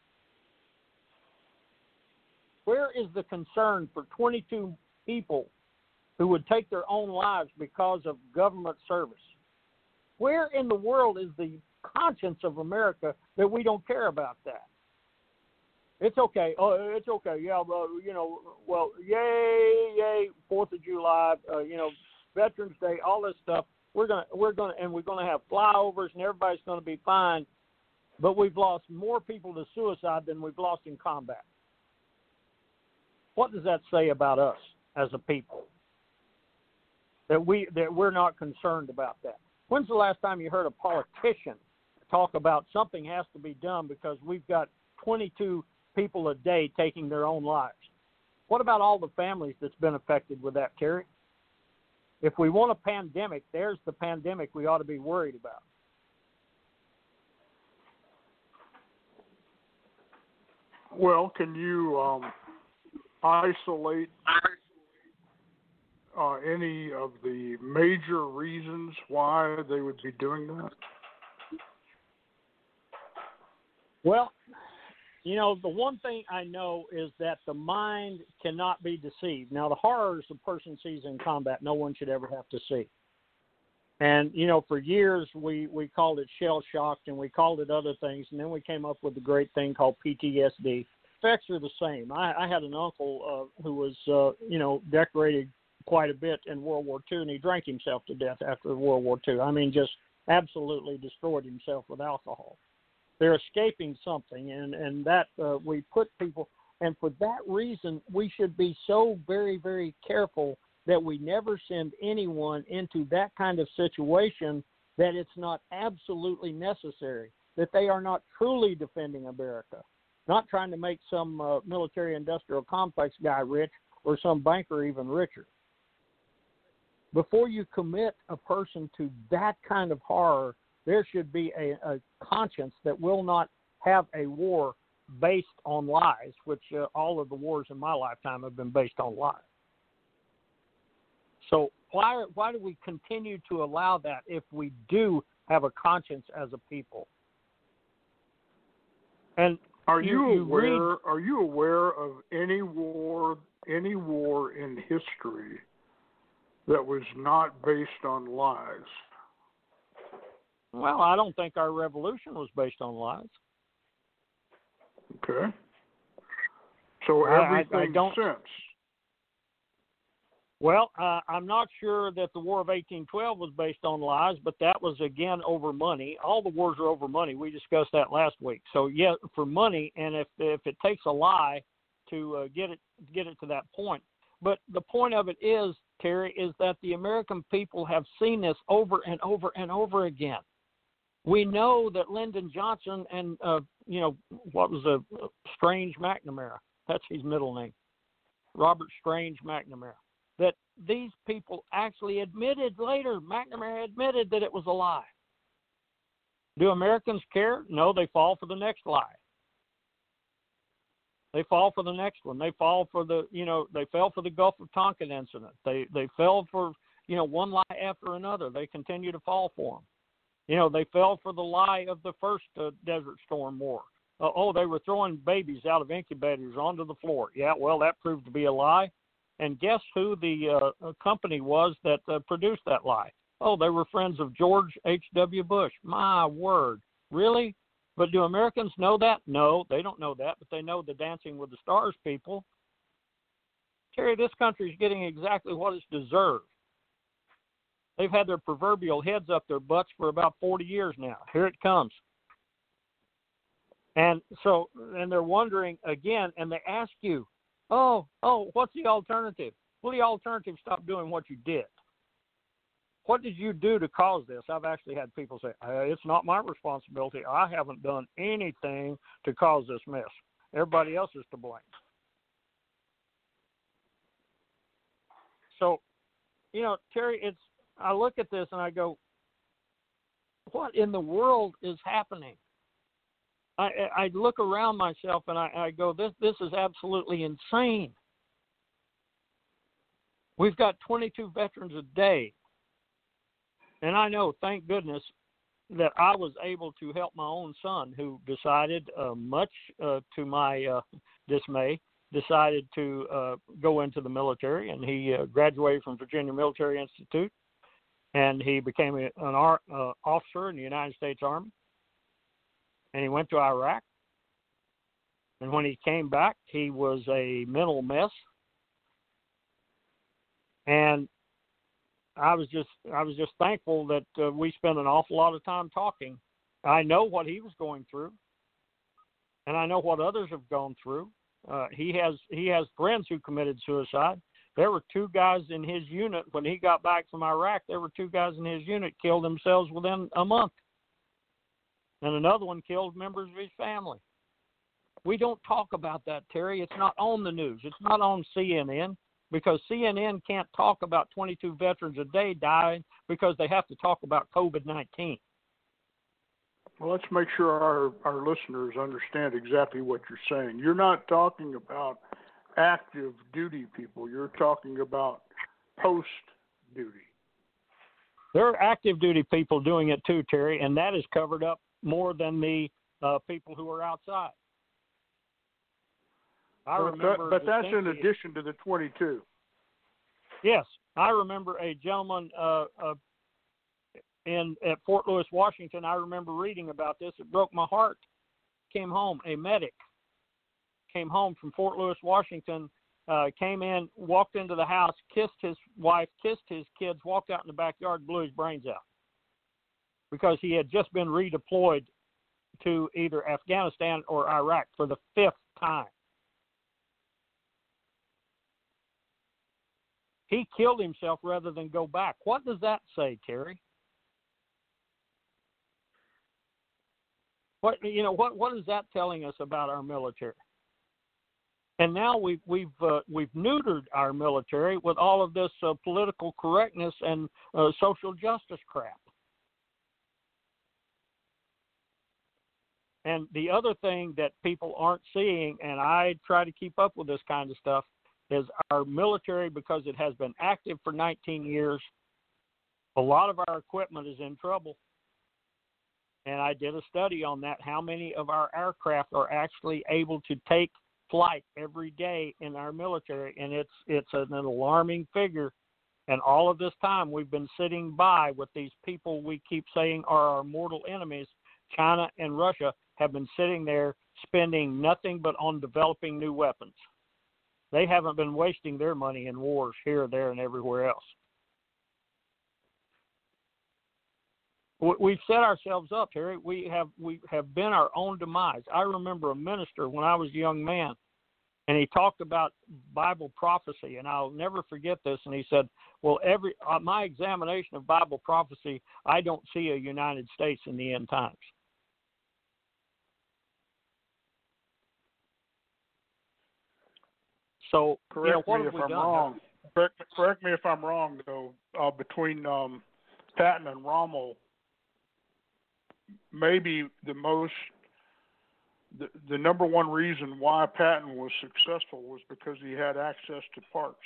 Where is the concern for 22 people who would take their own lives because of government service? Where in the world is the conscience of America that we don't care about that? It's okay. Oh, it's okay. Yeah, you know, well, yay, 4th of July, you know, Veterans Day, all this stuff. We're gonna have flyovers and everybody's gonna be fine. But we've lost more people to suicide than we've lost in combat. What does that say about us as a people? That we're not concerned about that. When's the last time you heard a politician talk about something has to be done because we've got 22 people a day taking their own lives? What about all the families that's been affected with that, Terry? If we want a pandemic, there's the pandemic we ought to be worried about. Well, can you isolate any of the major reasons why they would be doing that? Well, the one thing I know is that the mind cannot be deceived. Now, the horrors a person sees in combat, no one should ever have to see. And, for years we called it shell shocked and we called it other things, and then we came up with the great thing called PTSD. Effects are the same. I had an uncle who was, decorated quite a bit in World War II, and he drank himself to death after World War II. I mean, just absolutely destroyed himself with alcohol. They're escaping something, and that we put people, and for that reason, we should be so very, very careful that we never send anyone into that kind of situation that it's not absolutely necessary, that they are not truly defending America, not trying to make some military-industrial complex guy rich or some banker even richer. Before you commit a person to that kind of horror, there should be a conscience that will not have a war based on lies, which all of the wars in my lifetime have been based on lies. So why do we continue to allow that if we do have a conscience as a people? And are you aware of any war in history that was not based on lies? Well, I don't think our revolution was based on lies. Okay. So everything since. Well, I'm not sure that the War of 1812 was based on lies, but that was, again, over money. All the wars are over money. We discussed that last week. So, yeah, for money, and if it takes a lie to get it to that point. But the point of it is, Terry, is that the American people have seen this over and over and over again. We know that Lyndon Johnson and, what was Strange McNamara, that's his middle name, Robert Strange McNamara, that these people actually admitted later, McNamara admitted that it was a lie. Do Americans care? No, they fall for the next lie. They fall for the next one. They fall for they fell for the Gulf of Tonkin incident. They fell for, one lie after another. They continue to fall for them. They fell for the lie of the first Desert Storm War. They were throwing babies out of incubators onto the floor. Yeah, well, that proved to be a lie. And guess who the company was that produced that lie? Oh, they were friends of George H.W. Bush. My word. Really? But do Americans know that? No, they don't know that, but they know the Dancing with the Stars people. Terry, this country is getting exactly what it's deserved. They've had their proverbial heads up their butts for about 40 years now. Here it comes. And they're wondering again, and they ask you, what's the alternative? Well, the alternative, stop doing what you did. What did you do to cause this? I've actually had people say, it's not my responsibility. I haven't done anything to cause this mess. Everybody else is to blame. So, Terry, I look at this and I go, what in the world is happening? I look around myself and I go, this is absolutely insane. We've got 22 veterans a day. And I know, thank goodness, that I was able to help my own son, who decided, much to my dismay, decided to go into the military, and he graduated from Virginia Military Institute, and he became an officer in the United States Army, and he went to Iraq, and when he came back, he was a mental mess, and I was just thankful that we spent an awful lot of time talking. I know what he was going through, and I know what others have gone through. He has friends who committed suicide. There were 2 guys in his unit when he got back from Iraq. There were 2 guys in his unit killed themselves within a month, and another one killed members of his family. We don't talk about that, Terry. It's not on the news. It's not on CNN. Because CNN can't talk about 22 veterans a day dying because they have to talk about COVID-19. Well, let's make sure our listeners understand exactly what you're saying. You're not talking about active duty people. You're talking about post duty? There are active duty people doing it too, Terry, and that is covered up more than the people who are outside. But that's in addition to the 22. Yes, I remember a gentleman at Fort Lewis, Washington. I remember reading about this. It broke my heart. Came home, a medic came home from Fort Lewis, Washington. Came in, walked into the house, kissed his wife, kissed his kids, walked out in the backyard, blew his brains out because he had just been redeployed to either Afghanistan or Iraq for the 5th time. He killed himself rather than go back. What does that say, Terry? What is that telling us about our military? And now we've neutered our military with all of this political correctness and social justice crap. And the other thing that people aren't seeing, and I try to keep up with this kind of stuff, is our military, because it has been active for 19 years, a lot of our equipment is in trouble. And I did a study on that, how many of our aircraft are actually able to take flight every day in our military, and it's an alarming figure. And all of this time we've been sitting by with these people we keep saying are our mortal enemies. China and Russia have been sitting there spending nothing but on developing new weapons. They haven't been wasting their money in wars here, there, and everywhere else. We've set ourselves up, Harry. We have been our own demise. I remember a minister when I was a young man, and he talked about Bible prophecy, and I'll never forget this. And he said, well, my examination of Bible prophecy, I don't see a United States in the end times. So, correct what me have if we I'm done? wrong. Correct me if I'm wrong, though. Between Patton and Rommel, maybe the number one reason why Patton was successful was because he had access to parts.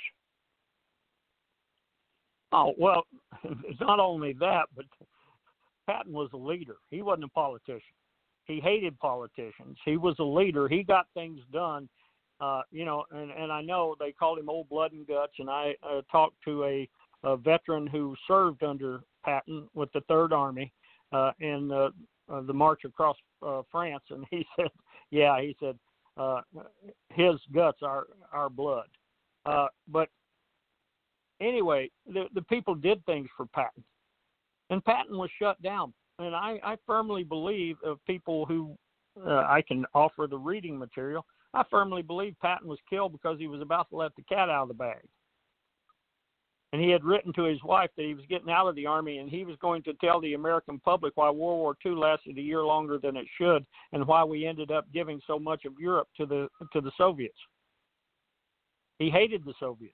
Oh, well, it's not only that, but Patton was a leader. He wasn't a politician. He hated politicians. He was a leader. He got things done. And I know they called him Old Blood and Guts, and I talked to a veteran who served under Patton with the Third Army in the march across France, and he said, his guts are our blood. But anyway, the people did things for Patton, and Patton was shut down. And I firmly believe of people who I can offer the reading material. I firmly believe Patton was killed because he was about to let the cat out of the bag. And he had written to his wife that he was getting out of the Army, and he was going to tell the American public why World War II lasted a year longer than it should, and why we ended up giving so much of Europe to the Soviets. He hated the Soviets.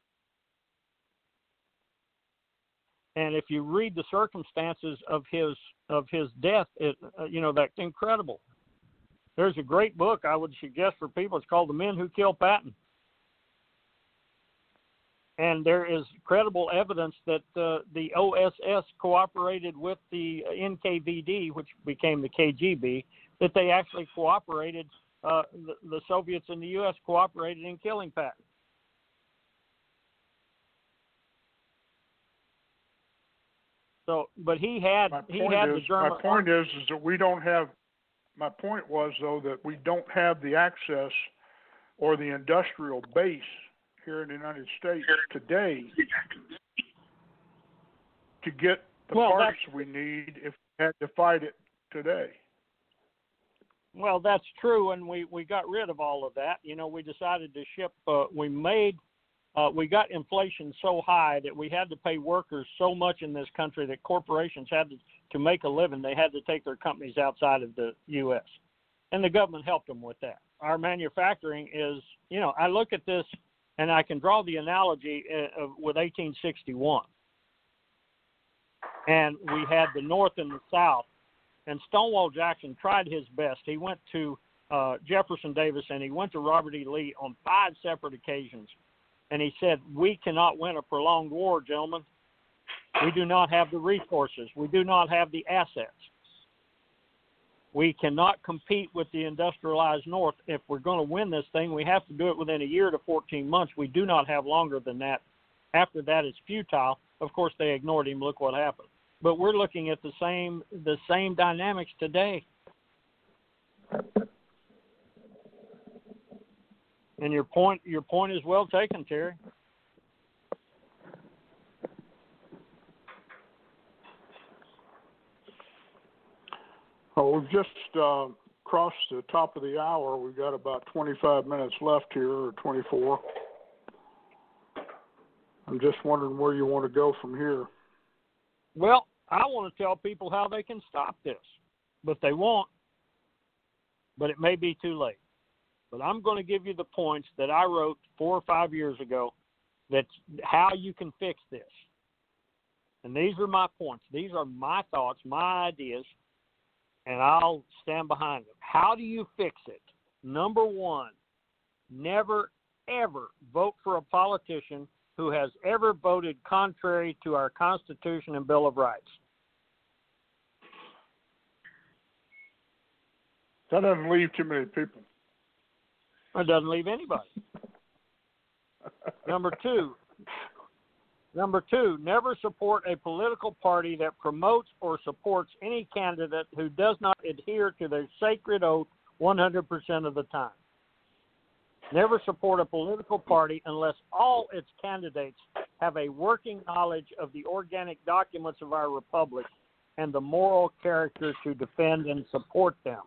And if you read the circumstances of his death, that's incredible. There's a great book I would suggest for people. It's called The Men Who Killed Patton. And there is credible evidence that the OSS cooperated with the NKVD, which became the KGB, that they actually cooperated, the Soviets and the U.S. cooperated in killing Patton. So, but he had the German. My point is that we don't have. My point was, though, that we don't have the access or the industrial base here in the United States today to get the parts we need if we had to fight it today. Well, that's true, and we got rid of all of that. We decided to ship. We got inflation so high that we had to pay workers so much in this country that corporations had to make a living. They had to take their companies outside of the U.S., and the government helped them with that. Our manufacturing is, I look at this, and I can draw the analogy with 1861. And we had the North and the South, and Stonewall Jackson tried his best. He went to Jefferson Davis, and he went to Robert E. Lee on 5 separate occasions. And he said, we cannot win a prolonged war, gentlemen. We do not have the resources. We do not have the assets. We cannot compete with the industrialized North. If we're going to win this thing, we have to do it within a year to 14 months. We do not have longer than that. After that, it's futile. Of course, they ignored him. Look what happened. But we're looking at the same dynamics today. And your point is well taken, Terry. Well, we've just crossed the top of the hour. We've got about 25 minutes left here, or 24. I'm just wondering where you want to go from here. Well, I want to tell people how they can stop this, but they won't. But it may be too late. But I'm going to give you the points that I wrote 4 or 5 years ago, that's how you can fix this. And these are my points. These are my thoughts, my ideas, and I'll stand behind them. How do you fix it? Number one, never, ever vote for a politician who has ever voted contrary to our Constitution and Bill of Rights. That doesn't leave too many people. It doesn't leave anybody. Number two, never support a political party that promotes or supports any candidate who does not adhere to their sacred oath 100% of the time. Never support a political party unless all its candidates have a working knowledge of the organic documents of our republic and the moral character to defend and support them.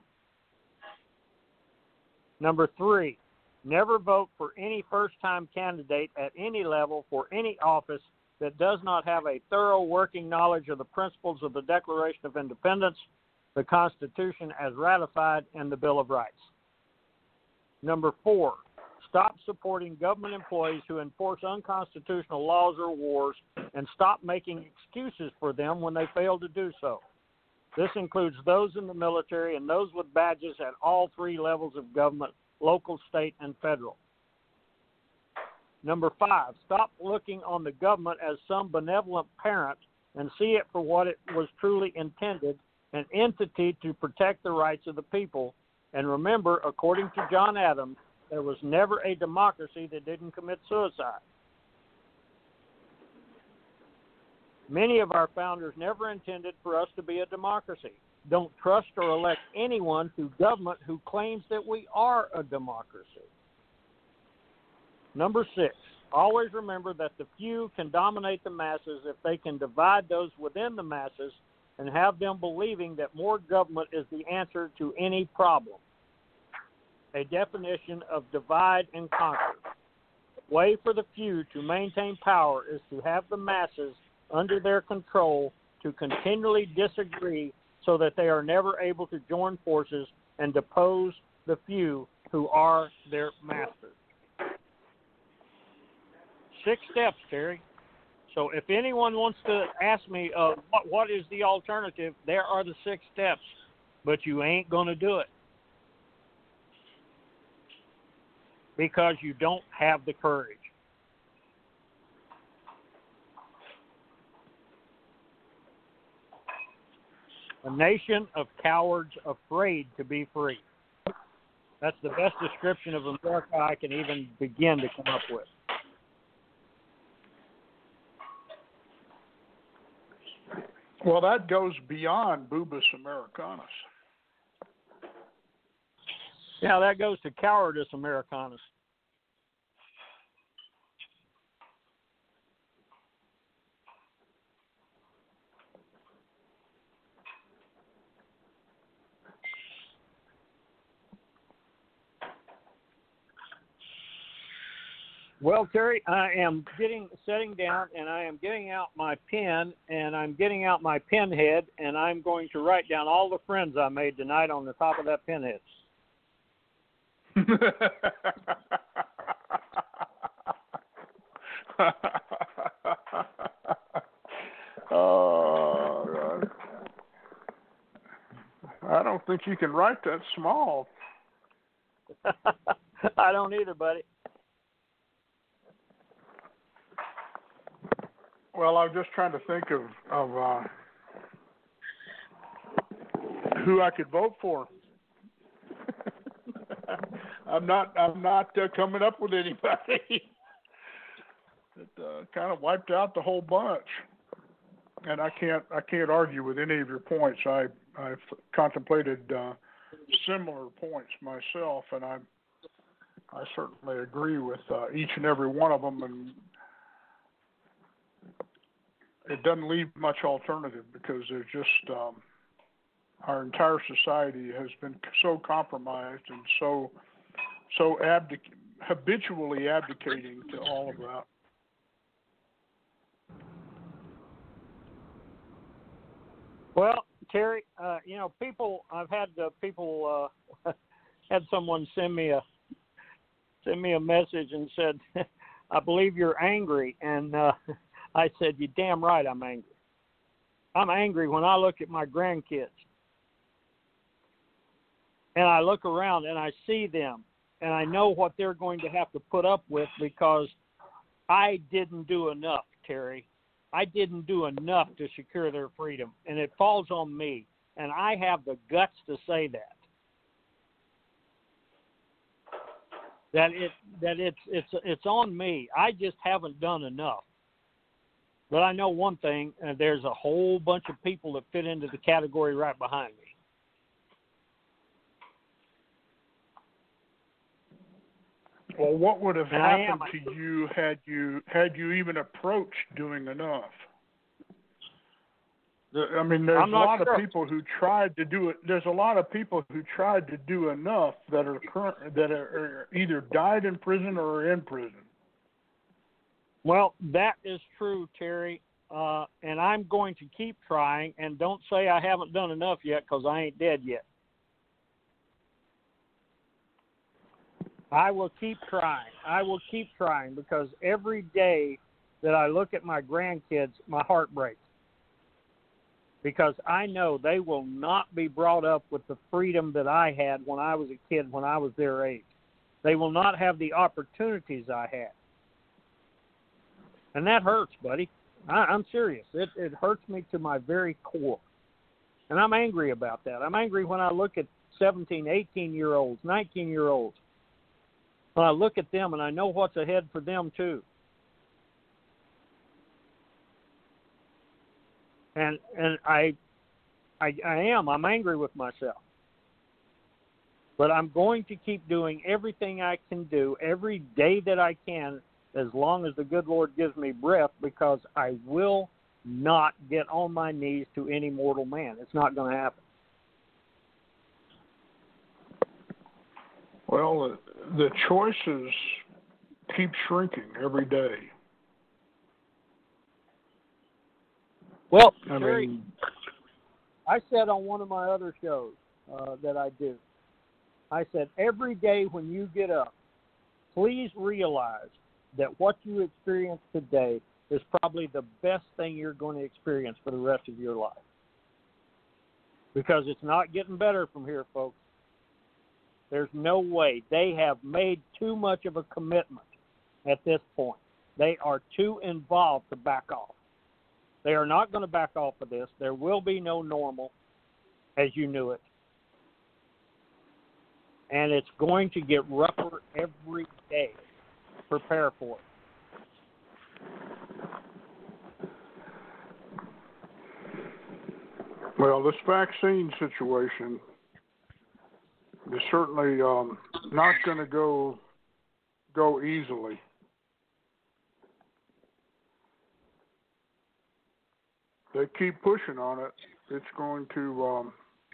Number three, never vote for any first-time candidate at any level for any office that does not have a thorough working knowledge of the principles of the Declaration of Independence, the Constitution as ratified, and the Bill of Rights. Number four, stop supporting government employees who enforce unconstitutional laws or wars, and stop making excuses for them when they fail to do so. This includes those in the military and those with badges at all 3 levels of government, local, state, and federal. Number five, stop looking on the government as some benevolent parent and see it for what it was truly intended, an entity to protect the rights of the people. And remember, according to John Adams, there was never a democracy that didn't commit suicide. Many of our founders never intended for us to be a democracy. Don't trust or elect anyone to government who claims that we are a democracy. Number six, always remember that the few can dominate the masses if they can divide those within the masses and have them believing that more government is the answer to any problem. A definition of divide and conquer. The way for the few to maintain power is to have the masses under their control to continually disagree so that they are never able to join forces and depose the few who are their masters. 6 steps, Terry. So if anyone wants to ask me what is the alternative, there are the 6 steps, but you ain't going to do it because you don't have the courage. A nation of cowards afraid to be free. That's the best description of America I can even begin to come up with. Well, that goes beyond Bubis Americanus. Yeah, that goes to cowardice Americanus. Well, Terry, I am sitting down, and I am getting out my pen, and I'm getting out my pen head, and I'm going to write down all the friends I made tonight on the top of that pen head. Oh, God. I don't think you can write that small. I don't either, buddy. Well, I'm just trying to think of who I could vote for. I'm not coming up with anybody. It kind of wiped out the whole bunch, and I can't argue with any of your points. I've contemplated similar points myself, and I certainly agree with each and every one of them, and it doesn't leave much alternative because there's just our entire society has been so compromised and so habitually abdicating to all of that. Well, Terry, I've had people had someone send me a message and said, "I believe you're angry," and I said, "You're damn right, I'm angry. I'm angry when I look at my grandkids and I look around and I see them and I know what they're going to have to put up with because I didn't do enough, Terry. I didn't do enough to secure their freedom, and it falls on me, and I have the guts to say that it's on me. I just haven't done enough. But I know one thing, there's a whole bunch of people that fit into the category right behind me. Well, what would have happened to you had you even approached doing enough? I mean, there's a lot of people who tried to do it. There's a lot of people who tried to do enough that are either died in prison or are in prison. Well, that is true, Terry, and I'm going to keep trying. And don't say I haven't done enough yet, because I ain't dead yet. I will keep trying. I will keep trying, because every day that I look at my grandkids, my heart breaks. Because I know they will not be brought up with the freedom that I had when I was a kid, when I was their age. They will not have the opportunities I had. And that hurts, buddy. I'm serious. It hurts me to my very core. And I'm angry about that. I'm angry when I look at 17, 18-year-olds, 19-year-olds. When I look at them and I know what's ahead for them too. And I'm angry with myself. But I'm going to keep doing everything I can do every day that I can, as long as the good Lord gives me breath, because I will not get on my knees to any mortal man. It's not going to happen. Well, the choices keep shrinking every day. Well, Terry, I said on one of my other shows that I do, I said, every day when you get up, please realize that what you experience today is probably the best thing you're going to experience for the rest of your life. Because it's not getting better from here, folks. There's no way. They have made too much of a commitment at this point. They are too involved to back off. They are not going to back off of this. There will be no normal as you knew it. And it's going to get rougher every day. Prepare for it. Well, this vaccine situation is certainly not going to go easily. They keep pushing on it. It's going to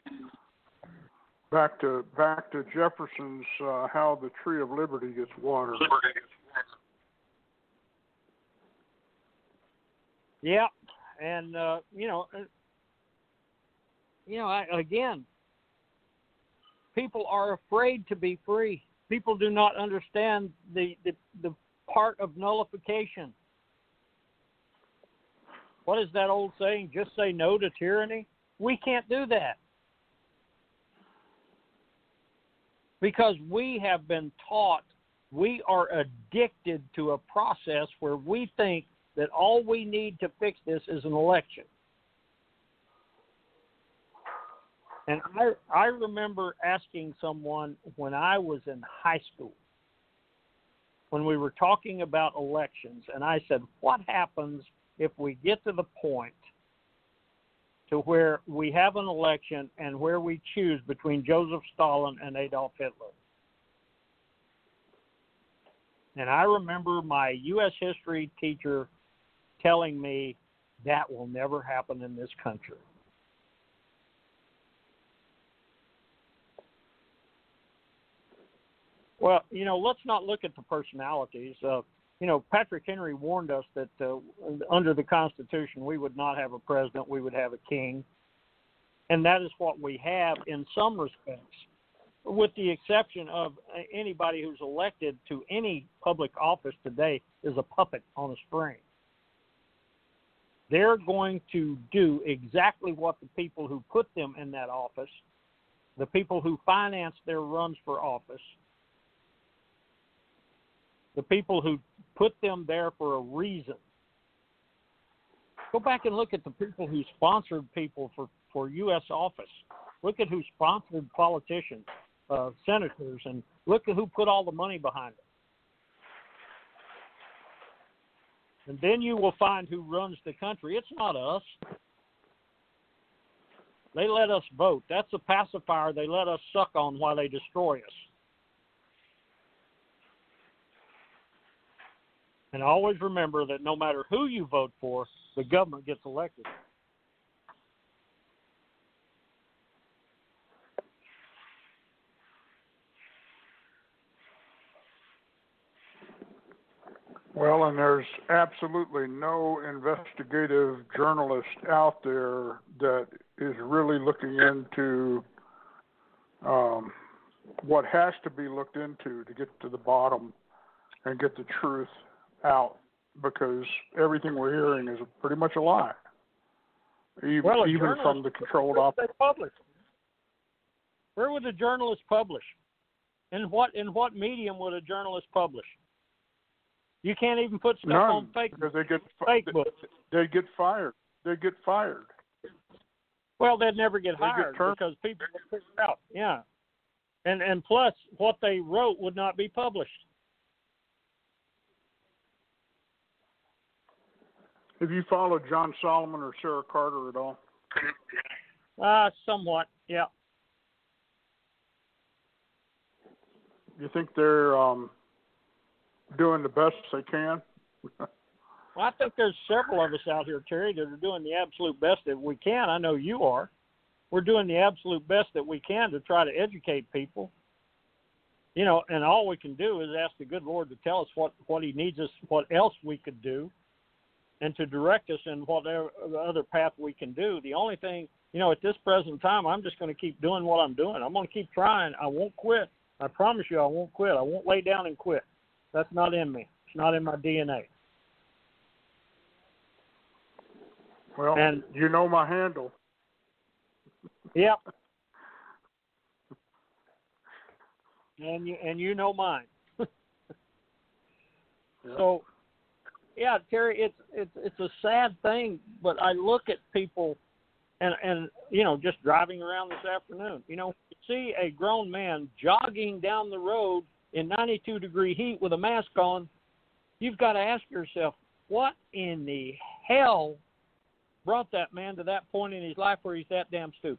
back to Jefferson's how the tree of liberty gets watered. Yeah, and again, people are afraid to be free. People do not understand the part of nullification. What is that old saying? Just say no to tyranny? We can't do that. Because we have been taught, we are addicted to a process where we think that all we need to fix this is an election. And I remember asking someone when I was in high school, when we were talking about elections, and I said, what happens if we get to the point to where we have an election and where we choose between Joseph Stalin and Adolf Hitler? And I remember my U.S. history teacher telling me that will never happen in this country. Well, let's not look at the personalities. Patrick Henry warned us that under the Constitution, we would not have a president, we would have a king. And that is what we have in some respects, with the exception of anybody who's elected to any public office today is a puppet on a string. They're going to do exactly what the people who put them in that office, the people who finance their runs for office, the people who put them there for a reason. Go back and look at the people who sponsored people for U.S. office. Look at who sponsored politicians, senators, and look at who put all the money behind it. And then you will find who runs the country. It's not us. They let us vote. That's a pacifier they let us suck on while they destroy us. And always remember that no matter who you vote for, the government gets elected. Well, and there's absolutely no investigative journalist out there that is really looking into what has to be looked into to get to the bottom and get the truth out, because everything we're hearing is pretty much a lie, even from the controlled opposition. Where would a journalist publish? In what medium would a journalist publish? You can't even put stuff on fake books. They get fired. They get fired. Well, they'd never get hired because people would figure it out. Yeah, and plus, what they wrote would not be published. Have you followed John Solomon or Sarah Carter at all? Somewhat, yeah. You think they're doing the best they can? Well, I think there's several of us out here, Terry, that are doing the absolute best that we can. I know you are. We're doing the absolute best that we can to try to educate people. And all we can do is ask the good Lord to tell us what he needs us, what else we could do, and to direct us in whatever other path we can do. The only thing, at this present time, I'm just going to keep doing what I'm doing. I'm going to keep trying. I won't quit. I promise you I won't quit. I won't lay down and quit. That's not in me. It's not in my DNA. Well, and you know my handle. Yep. And you know mine. Yep. So, yeah, Terry, it's a sad thing, but I look at people and just driving around this afternoon, you see a grown man jogging down the road in 92-degree heat with a mask on. You've got to ask yourself, what in the hell brought that man to that point in his life where he's that damn stupid?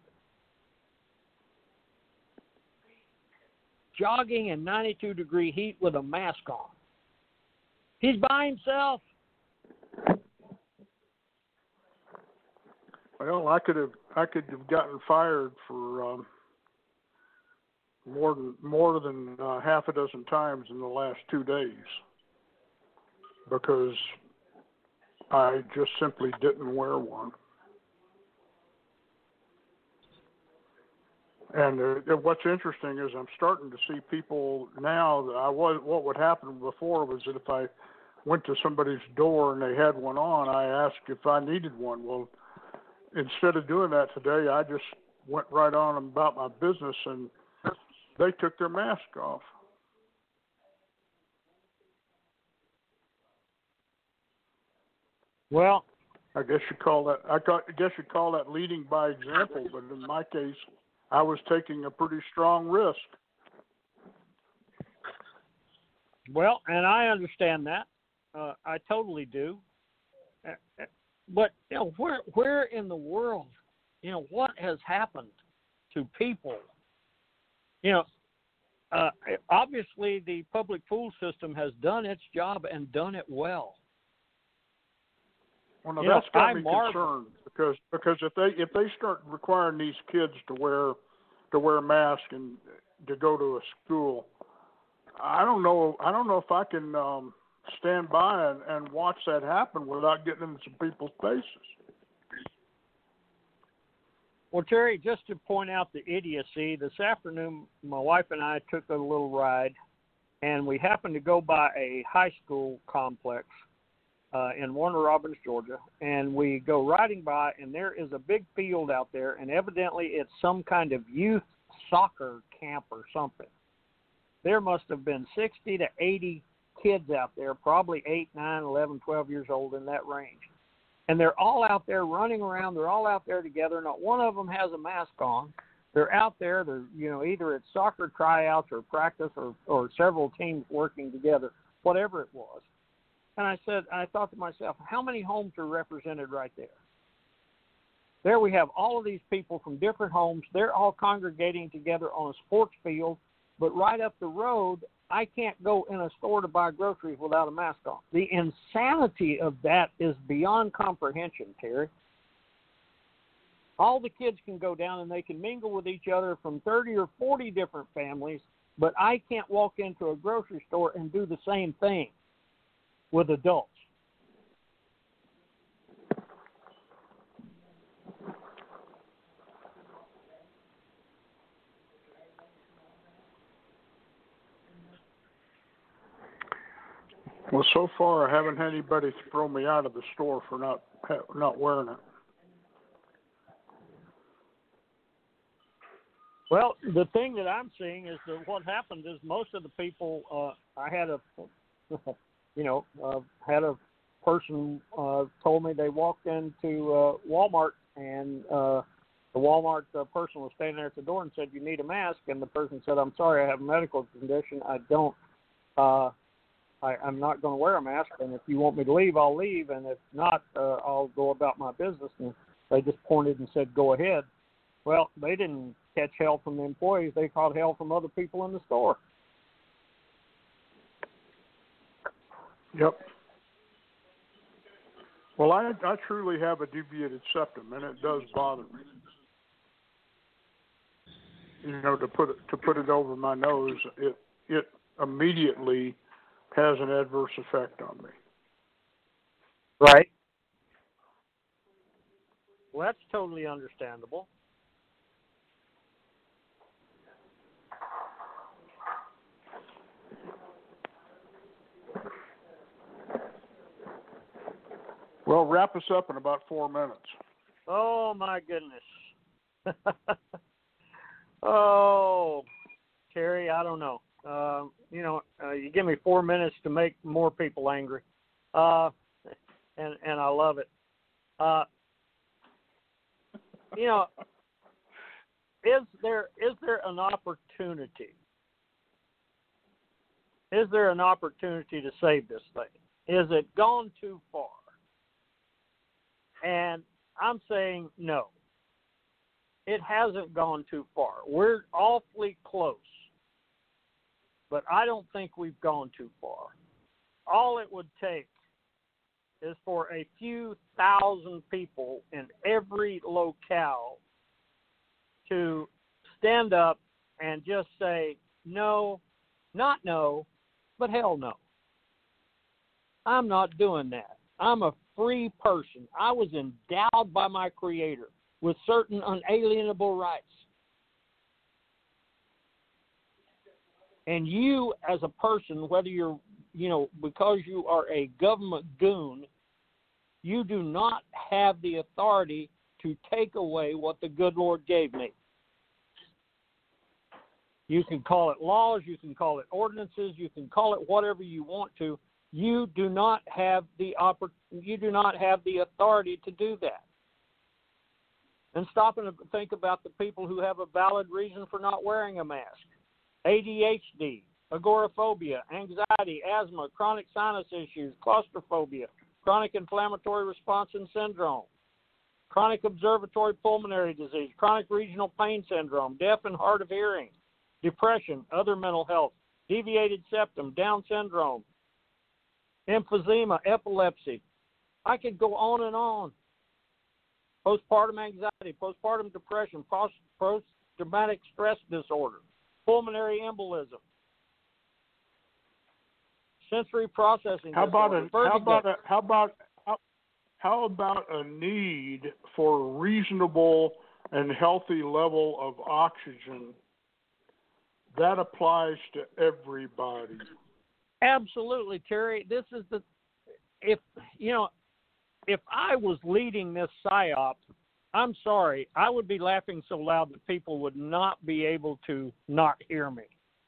Jogging in 92-degree heat with a mask on. He's by himself. Well, I could have gotten fired for more than half a dozen times in the last 2 days because I just simply didn't wear one. And what's interesting is I'm starting to see people now that what would happen before was that if I went to somebody's door and they had one on, I asked if I needed one. Well, instead of doing that today, I just went right on about my business and they took their mask off. Well, I guess you call that. guess you call that leading by example. But in my case, I was taking a pretty strong risk. well, and I understand that. I totally do. But where in the world, what has happened to people? Obviously the public pool system has done its job and done it well. Well, now that's got me concerned because if they start requiring these kids to wear masks and to go to a school, I don't know if I can stand by and watch that happen without getting in some people's faces. Well, Terry, just to point out the idiocy, this afternoon my wife and I took a little ride, and we happened to go by a high school complex in Warner Robins, Georgia, and we go riding by, and there is a big field out there, and evidently it's some kind of youth soccer camp or something. There must have been 60 to 80 kids out there, probably 8, 9, 11, 12 years old, in that range. And they're all out there running around. They're all out there together. Not one of them has a mask on. They're out there. They're, either at soccer tryouts or practice or several teams working together, whatever it was. And I thought to myself, how many homes are represented right there? There we have all of these people from different homes. They're all congregating together on a sports field. But right up the road, I can't go in a store to buy groceries without a mask on. The insanity of that is beyond comprehension, Terry. All the kids can go down and they can mingle with each other from 30 or 40 different families, but I can't walk into a grocery store and do the same thing with adults. Well, so far I haven't had anybody throw me out of the store for not wearing it. Well, the thing that I'm seeing is that what happened is most of the people, I had a person told me they walked into Walmart and the Walmart person was standing there at the door and said, "You need a mask," and the person said, "I'm sorry, I have a medical condition. I don't. I'm not going to wear a mask, and if you want me to leave, I'll leave, and if not, I'll go about my business." And they just pointed and said, "Go ahead." Well, they didn't catch hell from the employees. They caught hell from other people in the store. Yep. Well, I truly have a deviated septum, and it does bother me. To put it over my nose, it immediately has an adverse effect on me. Right. Well, that's totally understandable. Well, wrap us up in about 4 minutes. Oh, my goodness. Oh, Terry, I don't know. You give me 4 minutes to make more people angry, and I love it. Is there an opportunity? Is there an opportunity to save this thing? Is it gone too far? And I'm saying no. It hasn't gone too far. We're awfully close. But I don't think we've gone too far. All it would take is for a few thousand people in every locale to stand up and just say, no, not no, but hell no. I'm not doing that. I'm a free person. I was endowed by my Creator with certain unalienable rights. And you as a person, whether you're, because you are a government goon, you do not have the authority to take away what the good Lord gave me. You can call it laws, you can call it ordinances, you can call it whatever you want to, You do not have the authority to do that. And stop and think about the people who have a valid reason for not wearing a mask. ADHD, agoraphobia, anxiety, asthma, chronic sinus issues, claustrophobia, chronic inflammatory response and syndrome, chronic observatory pulmonary disease, chronic regional pain syndrome, deaf and hard of hearing, depression, other mental health, deviated septum, Down syndrome, emphysema, epilepsy. I could go on and on. Postpartum anxiety, postpartum depression, post-traumatic stress disorder, pulmonary embolism, sensory processing disorder. How about a need for a reasonable and healthy level of oxygen? That applies to everybody. Absolutely, Terry. This is if I was leading this PSYOP, I'm sorry, I would be laughing so loud that people would not be able to not hear me.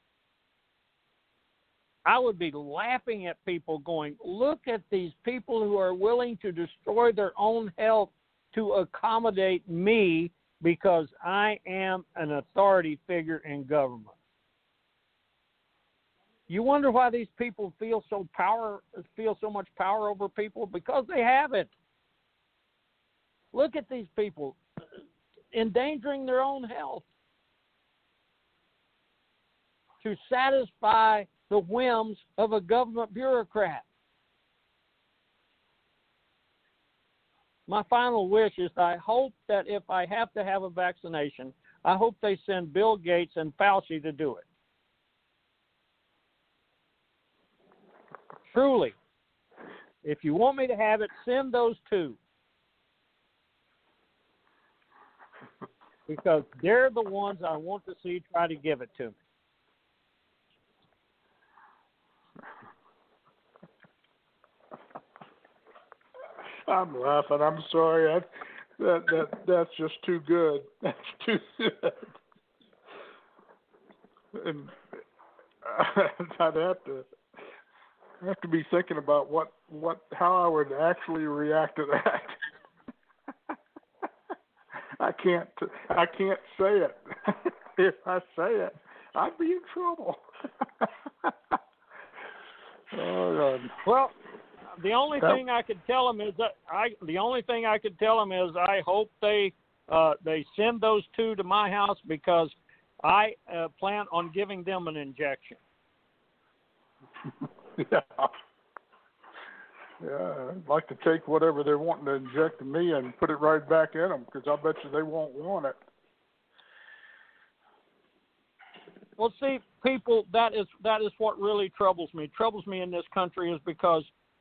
I would be laughing at people going, look at these people who are willing to destroy their own health to accommodate me because I am an authority figure in government. You wonder why these people feel so much power over people? Because they have it. Look at these people endangering their own health to satisfy the whims of a government bureaucrat. My final wish is I hope that if I have to have a vaccination, I hope they send Bill Gates and Fauci to do it. Truly. If you want me to have it, send those two. Because they're the ones I want to see try to give it to me. I'm laughing. I'm sorry. That's just too good. That's too good. And I'd have to be thinking about how I would actually react to that. I can't say it. If I say it, I'd be in trouble. Oh, God. Well, the only thing I could tell them is I hope they send those two to my house because I plan on giving them an injection. Yeah, I'd like to take whatever they're wanting to inject in me and put it right back in them because I bet you they won't want it. Well, see, people, that is what really troubles me. Troubles me in this country is because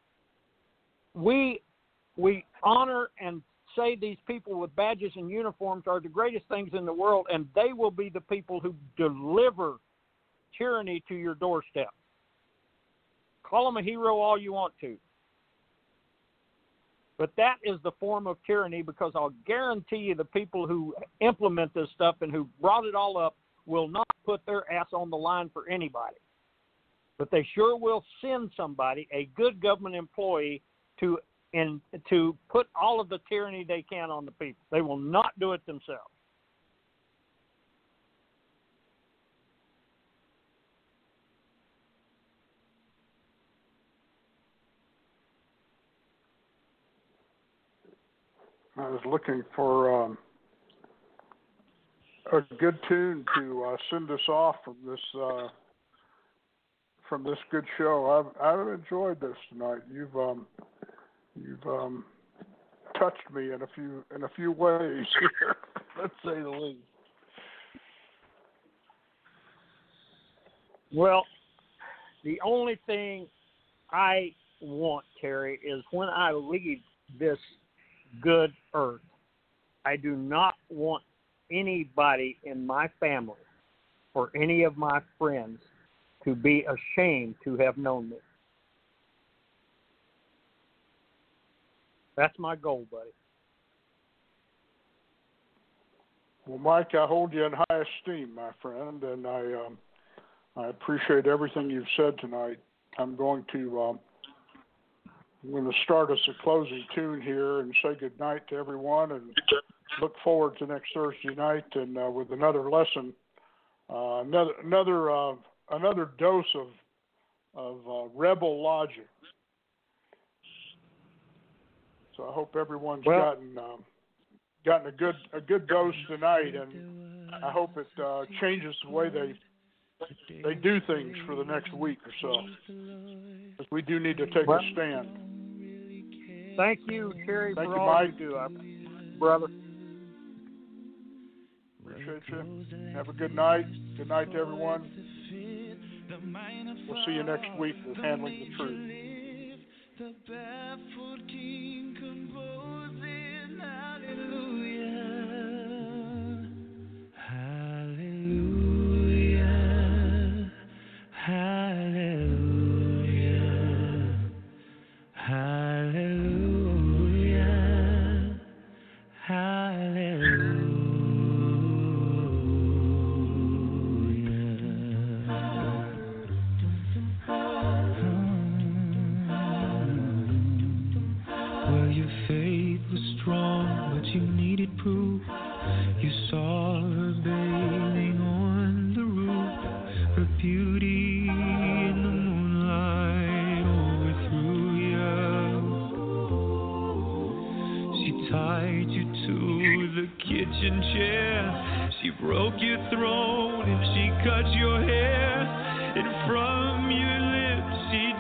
we honor and say these people with badges and uniforms are the greatest things in the world, and they will be the people who deliver tyranny to your doorstep. Call them a hero all you want to. But that is the form of tyranny because I'll guarantee you the people who implement this stuff and who brought it all up will not put their ass on the line for anybody. But they sure will send somebody, a good government employee, to put all of the tyranny they can on the people. They will not do it themselves. I was looking for a good tune to send us off from this good show. I've enjoyed this tonight. You've touched me in a few ways here, let's say the least. Well, the only thing I want, Terry, is when I leave this good earth, I do not want anybody in my family or any of my friends to be ashamed to have known me. That's my goal, buddy. Well, Mike, I hold you in high esteem, my friend, and I appreciate everything you've said tonight. I'm going to I'm going to start us a closing tune here and say good night to everyone, and look forward to next Thursday night and with another lesson, another dose of rebel logic. So I hope everyone's gotten a good dose tonight, and I hope it changes the way they do things for the next week or so, because we do need to take a stand. Thank you, Terry, for all Mike. you do, brother. Appreciate you. Have a good night. Good night to everyone. We'll see you next week with Handling the Truth. The barefoot king composing hallelujah, hallelujah, hallelujah, hallelujah, hallelujah. Strong, but you needed proof. You saw her bathing on the roof. Her beauty in the moonlight overthrew you. She tied you to the kitchen chair. She broke your throat and she cut your hair. And from your lips she